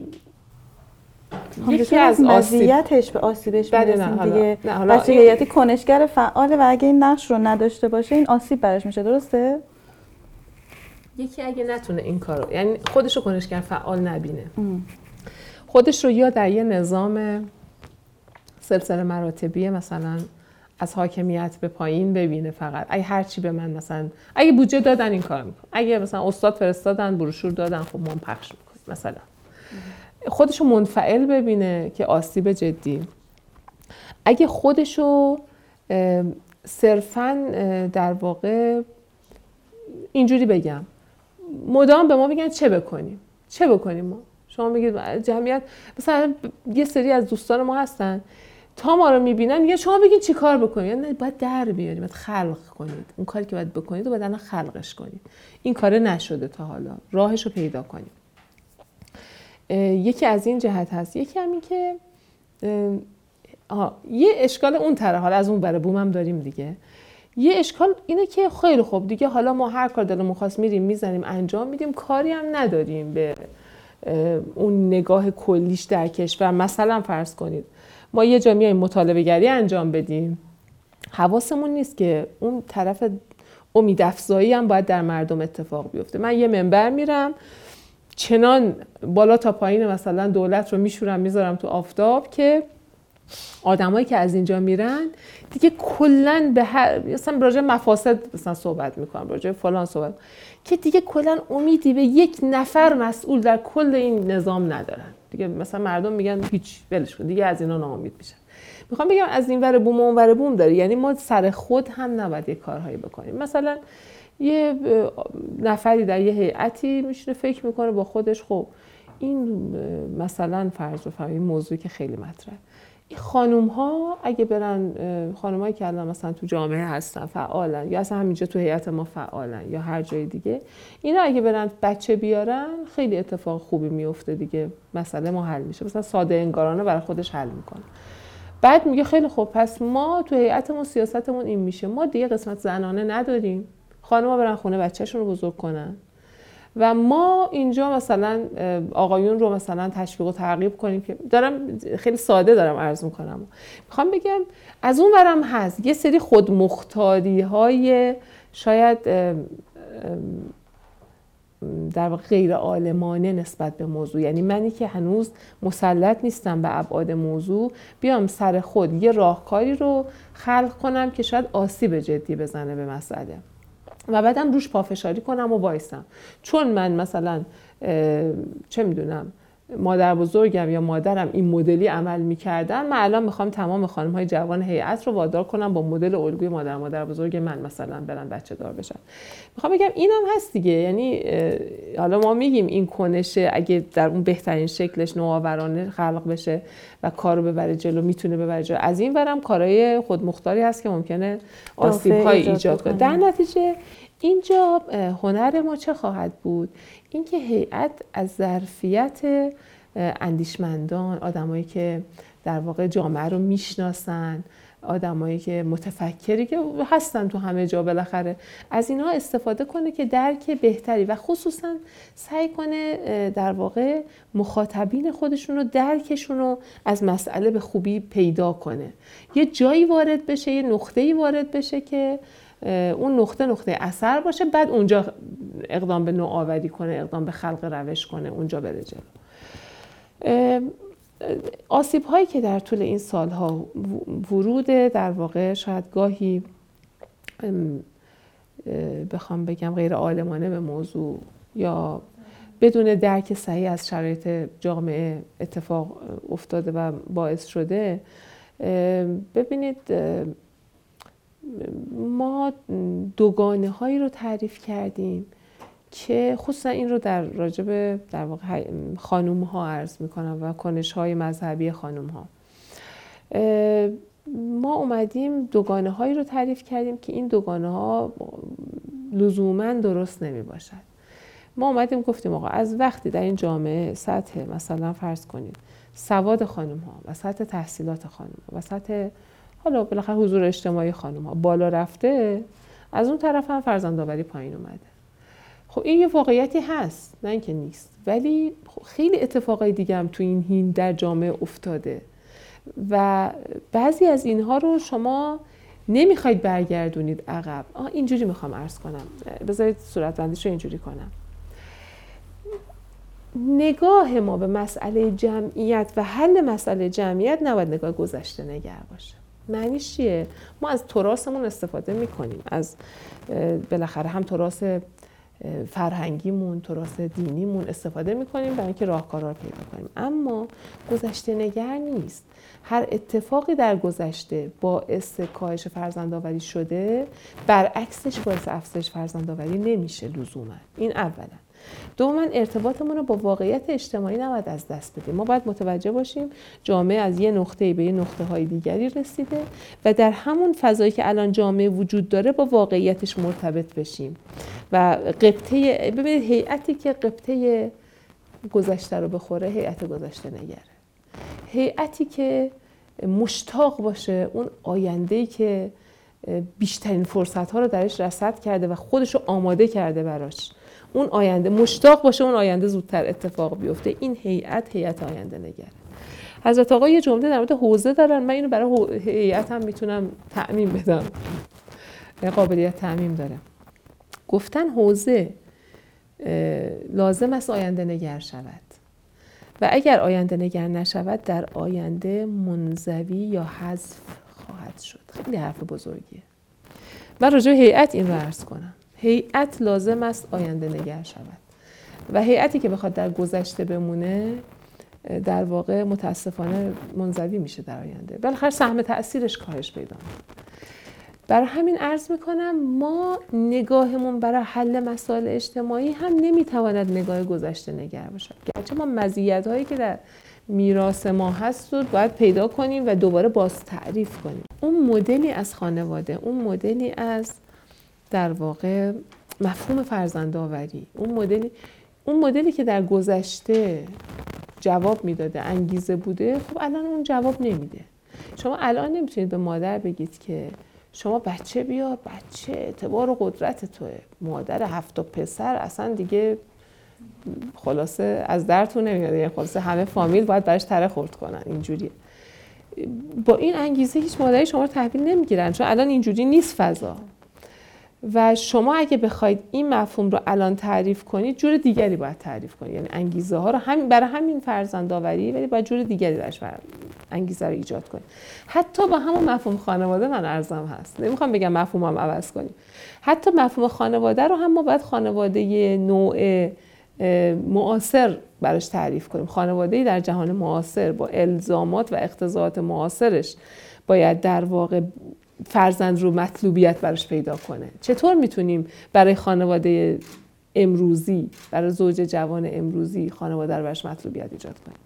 یکی از مزیتش به آسیبش میرسیم دیگه. بچه هیئتی کنشگر فعاله و اگه این نقش رو نداشته باشه این آسیب برش میشه، درسته؟ یکی اگه نتونه این کارو، یعنی خودش رو کنشگر فعال نبینه، ام. خودش رو یا در یه نظام سلسله مراتبی مثلا از حاکمیت به پایین ببینه، فقط اگه هر چی به من مثلا اگه بودجه دادن این کارو میکنه، اگه مثلا استاد فرستادن بروشور دادن خب ما پخش میکنیم مثلا، ام. خودش رو منفعل ببینه که آسیب جدی. اگه خودش رو صرفاً در واقع اینجوری بگم مدام به ما بگن چه بکنیم چه بکنیم ما شما میگید جمعیت مثلا یه سری از دوستان ما هستن تا ما رو میبینن میگن شما بگین چی کار بکنیم، یعنی باید در بیاریم، باید خلق کنید اون کاری که باید بکنید و باید الان خلقش کنید. این کار نشده تا حالا، راهش رو پیدا کنید. یکی از این جهت هست. یکی همین که آها یه اشکال اون طرح، حالا از اون بره بوم هم داریم دیگه. یه اشکال اینه که خیلی خوب دیگه حالا ما هر کار دلمون خواست میریم میزنیم انجام میدیم، کاری هم نداریم به اون نگاه کلیش در کشور. مثلا فرض کنید ما یه جا میایم مطالبه گری انجام بدیم، حواسمون نیست که اون طرف امیدافزایی هم باید در مردم اتفاق بیفته. من یه منبر میرم چنان بالا تا پایین مثلا دولت رو میشورم میذارم تو آفتاب که آدمایی که از اینجا میرن دیگه کلن به هر مثلا راجع مفاسد مثلا صحبت میکنم، راجع فلان صحبت، که دیگه کلن امیدی به یک نفر مسئول در کل این نظام ندارن دیگه. مثلا مردم میگن هیچ ولش کن دیگه، از اینا ناامید میشن. میخوام بگم از این ور بوم و اون ور بوم داره، یعنی ما سر خود هم نباید یه کارهایی بکنیم. مثلا یه نفری در یه هیئتی میشینه فکر میکنه با خودش خب این مثلا فرض بفرمایید این موضوعی که خیلی مطرحه، این خانوم ها اگه برن، خانوم هایی که الان مثلا تو جامعه هستن فعالن یا اصلا همینجا تو هیئت ما فعالن یا هر جای دیگه، اینا اگه برن بچه بیارن خیلی اتفاق خوبی میفته دیگه، مسئله ما حل میشه، مثلا ساده انگارانه برای خودش حل میکنه. بعد میگه خیلی خوب پس ما تو هیئتمون سیاستمون این میشه، ما دیگه قسمت زنانه نداریم، خانوما برن خونه بچه‌شون رو بزرگ کنن و ما اینجا مثلا آقایون رو مثلا تشویق و ترغیب کنیم. که دارم خیلی ساده دارم عرض میکنم، میخوام بگم از اون ورم هست یه سری خودمختاری های شاید در واقع غیر عالمانه نسبت به موضوع، یعنی منی که هنوز مسلط نیستم به ابعاد موضوع بیام سر خود یه راهکاری رو خلق کنم که شاید آسیب جدی بزنه به مسئله و بعدم روش پافشاری کنم و وایسم. چون من مثلا چه میدونم مادر بزرگم یا مادرم این مدلی عمل میکردن، من الان میخوام تمام خانم های جوان هیئت رو وادار کنم با مدل الگوی مادر مادر بزرگ من مثلا برن بچه دار بشن. میخوام بگم اینم هست دیگه، یعنی حالا ما میگیم این کنشه اگه در اون بهترین شکلش نوآورانه خلق بشه و کارو ببره جلو، میتونه ببره جلو. از این ورم کارهای خودمختاری هست که ممکنه آسیب‌های ایجاد کنه. در نتیجه اینجا هنر ما چه خواهد بود؟ اینکه هیئت از ظرفیت اندیشمندان، آدمایی که در واقع جامعه رو میشناسن، آدمایی که متفکری که هستن تو همه جا بالاخره، از اینها استفاده کنه که درک بهتری و خصوصا سعی کنه در واقع مخاطبین خودشون رو، درکشون رو از مسئله به خوبی پیدا کنه، یه جایی وارد بشه، یه نقطه‌ای وارد بشه که اون نقطه نقطه اثر باشه، بعد اونجا اقدام به نوآوری کنه، اقدام به خلق روش کنه، اونجا بره جلو. آسیب هایی که در طول این سالها ورود در واقع شاید گاهی بخوام بگم غیر عالمانه به موضوع یا بدون درک صحیح از شرایط جامعه اتفاق افتاده و باعث شده، ببینید ما دوگانه هایی رو تعریف کردیم که خصوصا این رو در راجب در واقع خانوم ها عرض میکنم و کنش های مذهبی خانوم ها. ما اومدیم دوگانه هایی رو تعریف کردیم که این دوگانه ها لزوما درست نمی باشد. ما اومدیم گفتیم آقا از وقتی در این جامعه سطح مثلا فرض کنید سواد خانم ها و سطح تحصیلات خانم ها و سطح حالا بالاخره حضور اجتماعی خانم ها بالا رفته، از اون طرف هم فرزندآوری پایین اومده. خب این یه واقعیتی هست، نه اینکه نیست، ولی خیلی اتفاقای دیگه هم تو این حین در جامعه افتاده و بعضی از اینها رو شما نمیخواید برگردونید عقب. آه اینجوری میخوام عرض کنم، بذارید صورتبندیش رو اینجوری کنم. نگاه ما به مسئله جمعیت و حل مسئله جمعیت نباید نگاه گذشته نگر باشه. معنیش چیه؟ ما از تراثمون استفاده میکنیم، از بالاخره هم تراث فرهنگیمون، تراث دینیمون استفاده میکنیم برای اینکه راهکارا رو پیدا کنیم، اما گذشته نگر نیست. هر اتفاقی در گذشته باعث کاهش فرزندآوری شده، برعکسش باعث افزایش فرزندآوری نمیشه لزوما. این اولا. دوما ارتباطمون رو با واقعیت اجتماعی نباید از دست بدیم. ما باید متوجه باشیم جامعه از یه نقطه‌ای به یه نقطه‌های دیگری رسیده و در همون فضایی که الان جامعه وجود داره با واقعیتش مرتبط بشیم و قبطه، ببینید هیئتی که قبطه گذشته رو بخوره هیئت گذشته نگره. هیئتی که مشتاق باشه اون آینده‌ای که بیشترین فرصت‌ها رو درش رصد کرده و خودش رو آماده کرده براش، اون آینده مشتاق باشه اون آینده زودتر اتفاق بیفته، این هیئت هیئت آینده نگره. حضرت آقا یه جمله در مورد حوزه دارن، من اینو برای هیئت هم میتونم تعمیم بدم، قابلیت تعمیم داره. گفتن حوزه لازم است آینده نگر شود و اگر آینده نگر نشود در آینده منزوی یا حذف خواهد شد. خیلی حرف بزرگیه. من راجع به هیئت این رو عرض کنم. هیئت لازم است آینده نگر شود و هیئتی که بخواد در گذشته بمونه در واقع متاسفانه منزوی میشه در آینده، بالاخره سهم تأثیرش کاهش پیدا میکنه. برای همین عرض میکنم ما نگاهمون برای حل مسائل اجتماعی هم نمیتواند نگاه گذشته نگر باشد، گرچه ما مزیت‌هایی که در میراث ما هست رو باید پیدا کنیم و دوباره باز تعریف کنیم. اون مدلی از خانواده، اون مدلی از در واقع مفهوم فرزندآوری، اون مدلی اون مدلی که در گذشته جواب میداده، انگیزه بوده، خب الان اون جواب نمیده. شما الان نمیتونید به مادر بگید که شما بچه بیار، بچه اعتبار و قدرت توه، مادر هفت پسر اصلا دیگه خلاصه از درتون نمیاد، یعنی خلاصه همه فامیل باید برش تره خورد کنن. اینجوریه. با این انگیزه هیچ مادری شما رو تحویل نمیگیرن، چون الان اینجوری نیست فضا. و شما اگه بخواید این مفهوم رو الان تعریف کنید جور دیگری باید تعریف کنید، یعنی انگیزه ها رو همین برای همین فرزندآوری، ولی باید جور دیگری درش انگیزه رو ایجاد کنید. حتی با همون مفهوم خانواده من عرضم هست، نمیخوام بگم مفهومم عوض کنیم، حتی مفهوم خانواده رو هم ما باید خانواده نوع معاصر براش تعریف کنیم. خانواده‌ای در جهان معاصر با الزامات و اقتضاعات معاصرش باید در واقع فرزند رو مطلوبیت براش پیدا کنه. چطور میتونیم برای خانواده امروزی، برای زوج جوان امروزی خانواده رو براش مطلوبیت ایجاد کنیم؟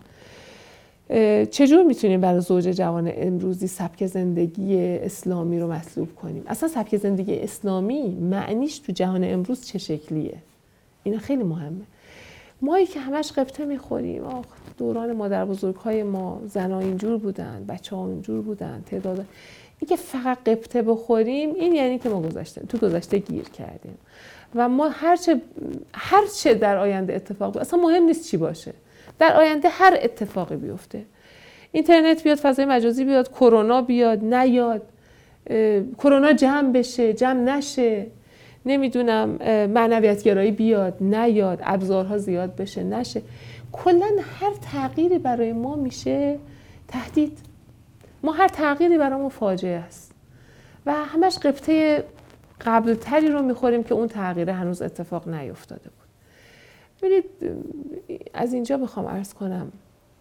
چجور میتونیم برای زوج جوان امروزی سبک زندگی اسلامی رو مطلوب کنیم؟ اصلا سبک زندگی اسلامی معنیش تو جهان امروز چه شکلیه؟ اینا خیلی مهمه. مایی که همش قبطه میخوریم، آخ دوران مادر بزرگهای ما زنها اینجور بودن، بچه ها اینجور بودن، تعداد این که فقط قبطه بخوریم، این یعنی که ما گذشته تو گذشته گیر کردیم و ما هرچه هرچه در آینده اتفاق بیفته، اصلا مهم نیست چی باشه، در آینده هر اتفاقی بیفته، اینترنت بیاد، فضای مجازی بیاد، کرونا بیاد، نیاد، کرونا جمع بشه، جمع نشه، نمیدونم معنویت گرایی بیاد، نیاد، ابزارها زیاد بشه، نشه، کلا هر تغییری برای ما میشه تهدید. ما هر تغییری برامون فاجعه است و همش قبطه قبل تری رو میخوریم که اون تغییر هنوز اتفاق نیفتاده بود. ببینید از اینجا بخوام عرض کنم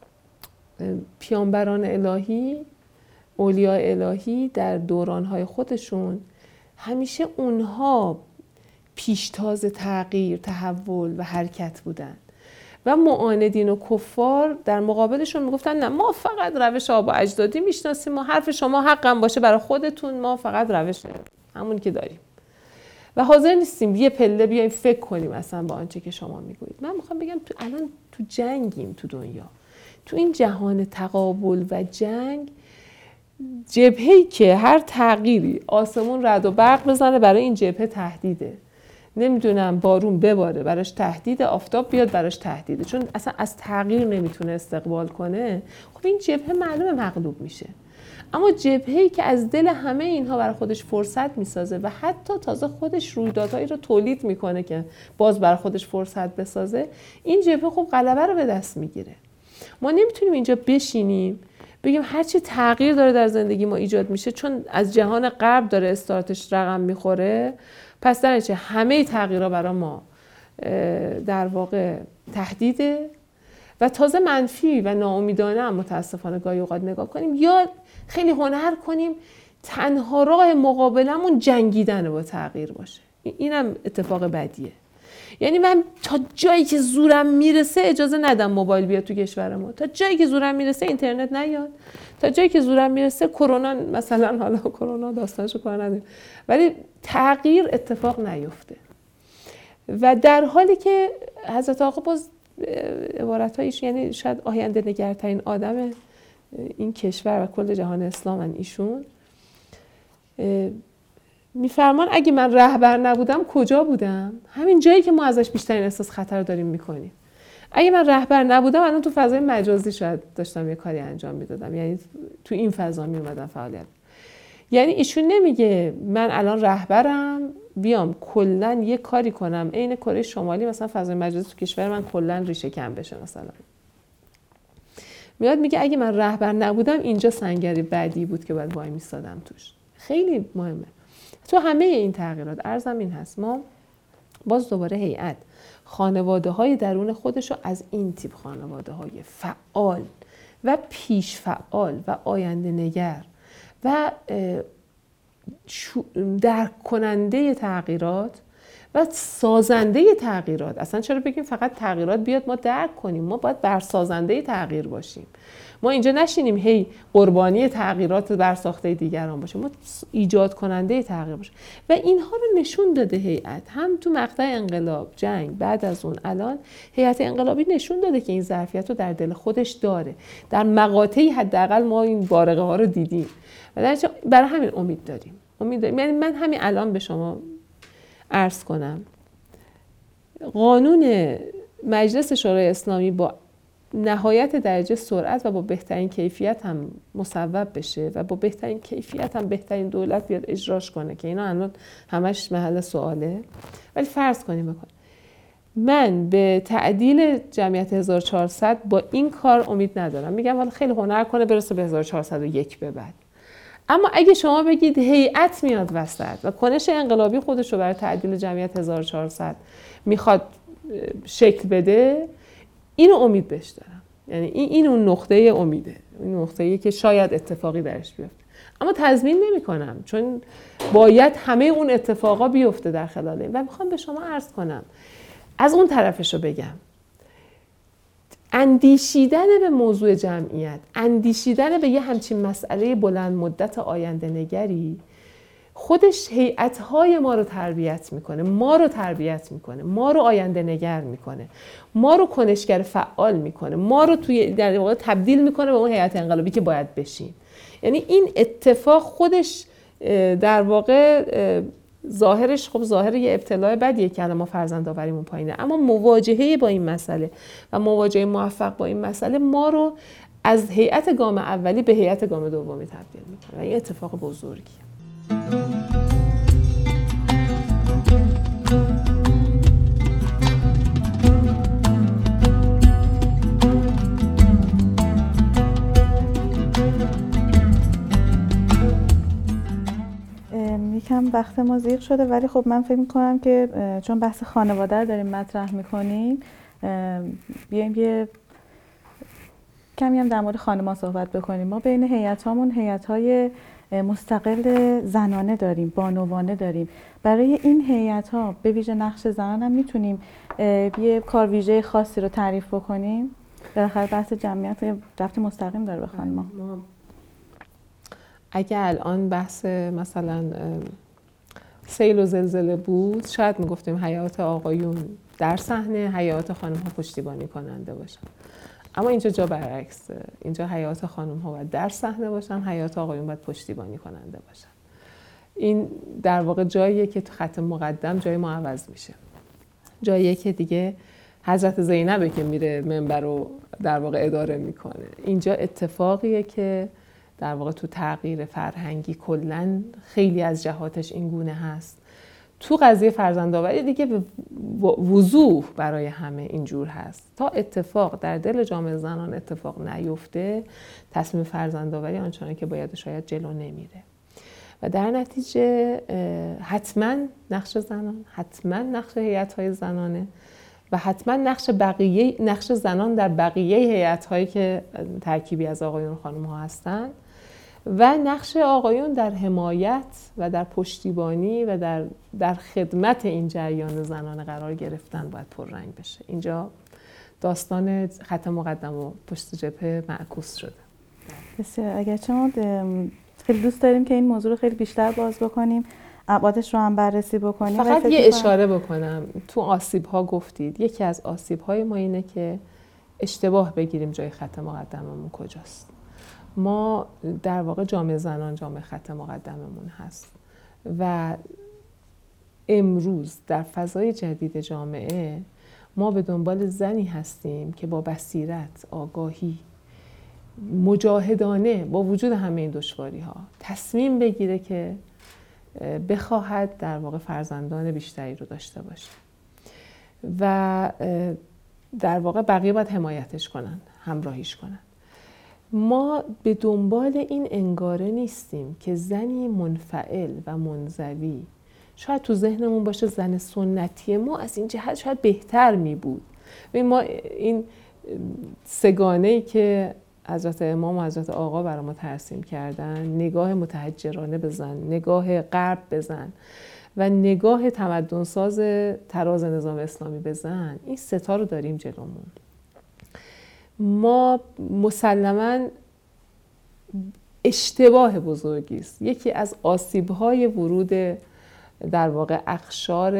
پیامبران الهی، اولیاء الهی در دورانهای خودشون همیشه اونها پیشتاز تغییر، تحول و حرکت بودن و معاندین و کفار در مقابلشون میگفتن نه ما فقط روش آبا اجدادی میشناسیم، ما حرف شما حقم باشه برای خودتون، ما فقط روش همون که داریم و حاضر نیستیم یه پله بیایم فکر کنیم اصلا با آنچه که شما میگویید. من میخوام بگم تو الان تو جنگیم، تو دنیا، تو این جهان تقابل و جنگ، جبهه‌ای که هر تغییری آسمون رعد و برق بزنه برای این جبهه تهدیده. نمیدونم بارون بباره براش تهدیده، آفتاب بیاد براش تهدیده، چون اصلا از تغییر نمیتونه استقبال کنه. خب این جبهه معلومه مغلوب میشه. اما جبهه‌ای که از دل همه اینها برای خودش فرصت میسازه و حتی تازه خودش رویدادهایی رو تولید میکنه که باز برای خودش فرصت بسازه، این جبهه خب غلبه رو به دست میگیره. ما نمیتونیم اینجا بشینیم بگیم هرچی تغییر داره در زندگی ما ایجاد میشه چون از جهان غرب داره استارتش رقم میخوره، پس در نتیجه همه تغییرها برای ما در واقع تهدیده و تازه منفی و ناامیدانه هم متاسفانه گاهی اوقات نگاه کنیم یا خیلی هنر کنیم تنها راه مقابلمون جنگیدن با تغییر باشه. اینم اتفاق بدیه. یعنی من تا جایی که زورم میرسه اجازه ندم موبایل بیاد تو کشور ما، تا جایی که زورم میرسه اینترنت نیاد، تا جایی که زورم میرسه کرونا مثلا، حالا کرونا داستانشو کار نداریم، ولی تغییر اتفاق نیفته. و در حالی که حضرت آقا باز عبارت‌هایش، یعنی شاید آینده نگرترین آدم این کشور و کل جهان اسلام ایشون، میفرمان اگه من رهبر نبودم کجا بودم؟ همین جایی که ما ازش بیشترین احساس خطر داریم میکنیم. اگه من رهبر نبودم الان تو فضای مجازی شاید داشتم یه کاری انجام میدادم، یعنی تو این فضا میومدم فعالیت. یعنی ایشون نمیگه من الان رهبرم بیام کلا یه کاری کنم عین کره شمالی مثلا فضای مجازی تو کشور من کلا ریشه کم بشه مثلا. میاد میگه اگه من رهبر نبودم اینجا سنگری بعدی بود که باید وای میستادم توش. خیلی مهمه. تو همه این تغییرات عرضم این هست، ما باز دوباره هیئت خانواده های درون خودشو از این تیپ خانواده های فعال و پیش فعال و آینده نگر و درک کننده تغییرات و سازنده تغییرات، اصلا چرا بگیم فقط تغییرات بیاد ما درک کنیم، ما باید برسازنده تغییر باشیم. ما اینجا نشینیم هی قربانی تغییرات برساخته دیگران باشیم، ما ایجاد کننده تغییر باشیم. و اینها رو نشون داده هیئت، هم تو مقطع انقلاب، جنگ، بعد از اون الان هیئت انقلابی نشون داده که این ظرفیت رو در دل خودش داره. در مقاطعی حداقل ما این بارقه ها رو دیدیم و در برای همین امید داریم. امید داریم. یعنی من همین الان به شما عرض کنم قانون مجلس شورای اسلامی با نهایت درجه سرعت و با بهترین کیفیت هم مصوب بشه و با بهترین کیفیت هم بهترین دولت بیاد اجراش کنه که اینا الان همش محل سواله، ولی فرض کنیم بکن من به تعدیل جمعیت هزار و چهارصد با این کار امید ندارم. میگم حالا خیلی هنر کنه برسه به هزار و چهارصد و یک به بعد. اما اگه شما بگید هیئت میاد وسط و کنش انقلابی خودش رو برای تعدیل جمعیت هزار و چهارصد میخواد شکل بده، اینو امید بهش دارم. یعنی این این اون نقطه امیده، این نقطه‌ای که شاید اتفاقی درش بیفته. اما تضمین نمی‌کنم چون باید همه اون اتفاقا بیفته در خلال این. و میخوام به شما عرض کنم از اون طرفشو بگم، اندیشیدن به موضوع جمعیت، اندیشیدن به یه همچین مسئله بلند مدت آینده نگری خودش هیئت‌های ما رو تربیت میکنه، ما رو تربیت میکنه، ما رو آینده نگر میکنه، ما رو کنشگر فعال میکنه، ما رو توی در واقع تبدیل میکنه به اون هیئت انقلابی که باید بشیم. یعنی این اتفاق خودش در واقع ظاهرش خب ظاهر یه ابتلاء بدیه که الان ما فرزند آوریمون پایینه، اما مواجهه با این مسئله و مواجهه موفق با این مسئله ما رو از هیئت گام اولی به هیئت گام دومی تبدیل میکنه و این اتفاق بزرگیه. یکم وقت ما زیغ شده، ولی خب من فکر میکنم که چون بحث خانواده رو داریم مطرح میکنیم بیایم یه کمی هم در مورد خانم‌ها صحبت بکنیم. ما بین هیئت‌هامون هیئت‌های مستقل زنانه داریم، بانوانه داریم. برای این هیئت‌ها به ویژه نقش زنان هم میتونیم یه کار ویژه خاصی رو تعریف بکنیم. بالاخره بحث جمعیت رفت مستقیم داره به خانم‌ها. اگه الان بحث مثلا سیل و زلزله بود، شاید میگفتیم حیات آقایون در صحنه، حیات خانم‌ها پشتیبانی کننده باشن. اما اینجا جا برعکسه. اینجا حیات خانم‌ها باید در صحنه باشن، حیات آقایون باید پشتیبانی کننده باشن. این در واقع جاییه که تو خط مقدم جای ما عوض میشه. جاییه که دیگه حضرت زینبه که میره منبر رو در واقع اداره میکنه. اینجا اتفاقیه که در واقع تو تغییر فرهنگی کلاً خیلی از جهاتش این گونه هست. تو قضیه فرزندآوری دیگه به وضوح برای همه اینجور هست. تا اتفاق در دل جامعه زنان اتفاق نیفته، تصمیم فرزندآوری آنچنان که باید شاید جلو نمیره. و در نتیجه حتما نقش زنان، حتما نقش هیئت‌های زنانه و حتما نقش بقیه نقش زنان در بقیه هیئت‌هایی که ترکیبی از آقایون و خانم‌ها هستند و نقش آقایون در حمایت و در پشتیبانی و در در خدمت این جریان زنان قرار گرفتن باید پررنگ بشه. اینجا داستان خط مقدم و پشت جبهه معکوس شده. بسیار. اگرچه ما خیلی دوست داریم که این موضوع رو خیلی بیشتر باز بکنیم، ابعادش رو هم بررسی بکنیم. فقط یه اشاره بکنم. تو آسیب‌ها گفتید یکی از آسیب‌های ما اینه که اشتباه بگیریم جای خط مقدممون کجاست. ما در واقع جامعه زنان جامعه خط مقدممون هست و امروز در فضای جدید جامعه ما به دنبال زنی هستیم که با بصیرت، آگاهی، مجاهدانه با وجود همه این دشواری ها تصمیم بگیره که بخواهد در واقع فرزندان بیشتری رو داشته باشه و در واقع بقیه باید حمایتش کنن، همراهیش کنن. ما به دنبال این انگاره نیستیم که زنی منفعل و منزوی، شاید تو ذهنمون باشه زن سنتی ما از این جهت شاید بهتر می بود. ما این سگانه‌ای که حضرت امام و حضرت آقا برای ما ترسیم کردن، نگاه متحجرانه به زن، نگاه غرب به زن و نگاه تمدنساز تراز نظام اسلامی به زن، این ستا رو داریم جلومون. ما مسلماً اشتباه بزرگی است. یکی از آسیب‌های ورود در واقع اقشار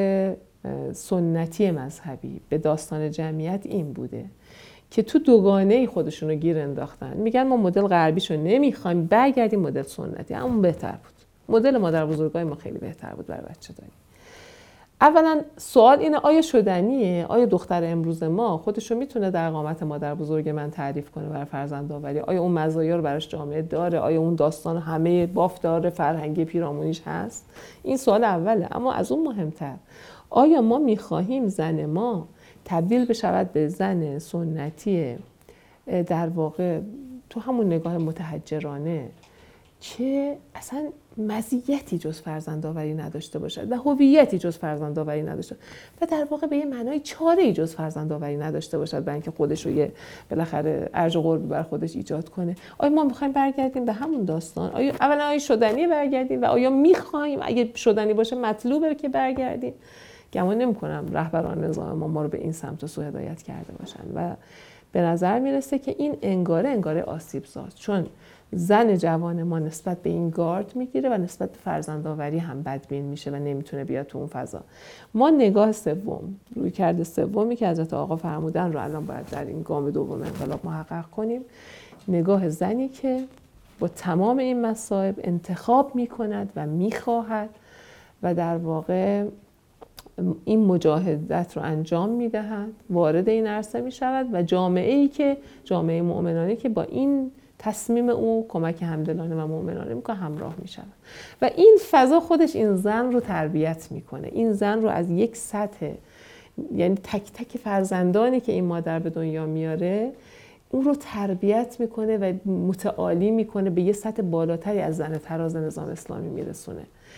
سنتی مذهبی به داستان جمعیت این بوده که تو دوگانه‌ای خودشونو گیر انداختن. میگن ما مدل غربیشو نمیخوایم، برگردیم مدل سنتی. اما بهتر بود. مدل مادر بزرگای ما خیلی بهتر بود برای بچه داری. اولا سوال اینه آیا شدنیه؟ آیا دختر امروز ما خودشو میتونه در قامت مادر بزرگ من تعریف کنه برای فرزندآوری؟ آیا اون مزایا رو براش جامعه داره؟ آیا اون داستان همه بافتار فرهنگی پیرامونیش هست؟ این سوال اوله. اما از اون مهمتر، آیا ما میخواهیم زن ما تبدیل بشود به زن سنتی در واقع تو همون نگاه متحجرانه که اصلا مزیتی جز فرزندآوری نداشته باشد و هویتی جز فرزندآوری نداشته و در واقع به یه معنای چاره‌ای جز فرزندآوری نداشته باشد برای اینکه خودش رو یه بالاخره ارج و قربی بر خودش ایجاد کنه؟ آیا ما می‌خوایم برگردیم به همون داستان؟ آیا اولا آیا شدنی برگردیم و آیا می‌خوایم اگه شدنی باشه مطلوبه که برگردیم؟ گمان نمی‌کنم رهبران نظام ما ما رو به این سمت و سو هدایت کرده باشن و به نظر میرسه که این انگاره انگاره آسیب زاست، چون زن جوان ما نسبت به این گارد میگیره و نسبت به فرزندآوری هم بدبین میشه و نمیتونه بیاد تو اون فضا. ما نگاه سوم، روی کرده سومی که حضرت آقا فرمودن رو الان باید در این گام دوم انقلاب محقق کنیم. نگاه زنی که با تمام این مصائب انتخاب میکند و میخواهد و در واقع این مجاهدت رو انجام میدهد، وارد این عرصه میشود و جامعه‌ای که جامعه مؤمنانه که با این تصمیم او کمک همدلانه و مؤمنانه میکنه همراه میشود و این فضا خودش این زن رو تربیت میکنه. این زن رو از یک سطح، یعنی تک تک فرزندانی که این مادر به دنیا میاره، اون رو تربیت میکنه و متعالی میکنه، به یه سطح بالاتری از زن تراز نظام اسلامی میرسونه.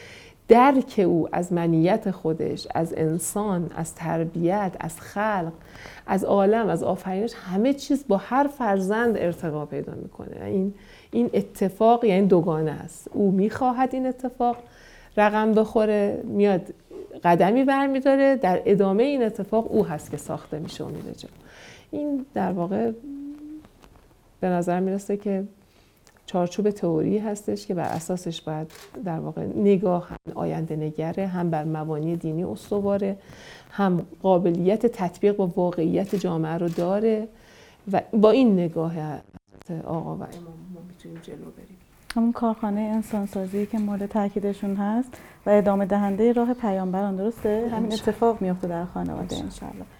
درک او از منیت خودش، از انسان، از تربیت، از خلق، از عالم، از آفرینش، همه چیز با هر فرزند ارتقا پیدا میکنه. این این اتفاق یعنی دوگانه است. او میخواهد این اتفاق رقم بخوره، میاد قدمی برمیداره، در ادامه این اتفاق او هست که ساخته میشه و میره جا. این در واقع به نظر میرسه که چارچوب تئوری هستش که بر اساسش باید در واقع نگاه هم آینده نگره، هم بر مبانی دینی استواره، هم قابلیت تطبیق با واقعیت جامعه رو داره و با این نگاه آقا و امام ما میتونیم جلو بریم. همون کارخانه انسانسازی که مورد تاکیدشون هست و ادامه دهنده راه پیامبران، درسته؟ همین اتفاق میفته در خانواده انشالله.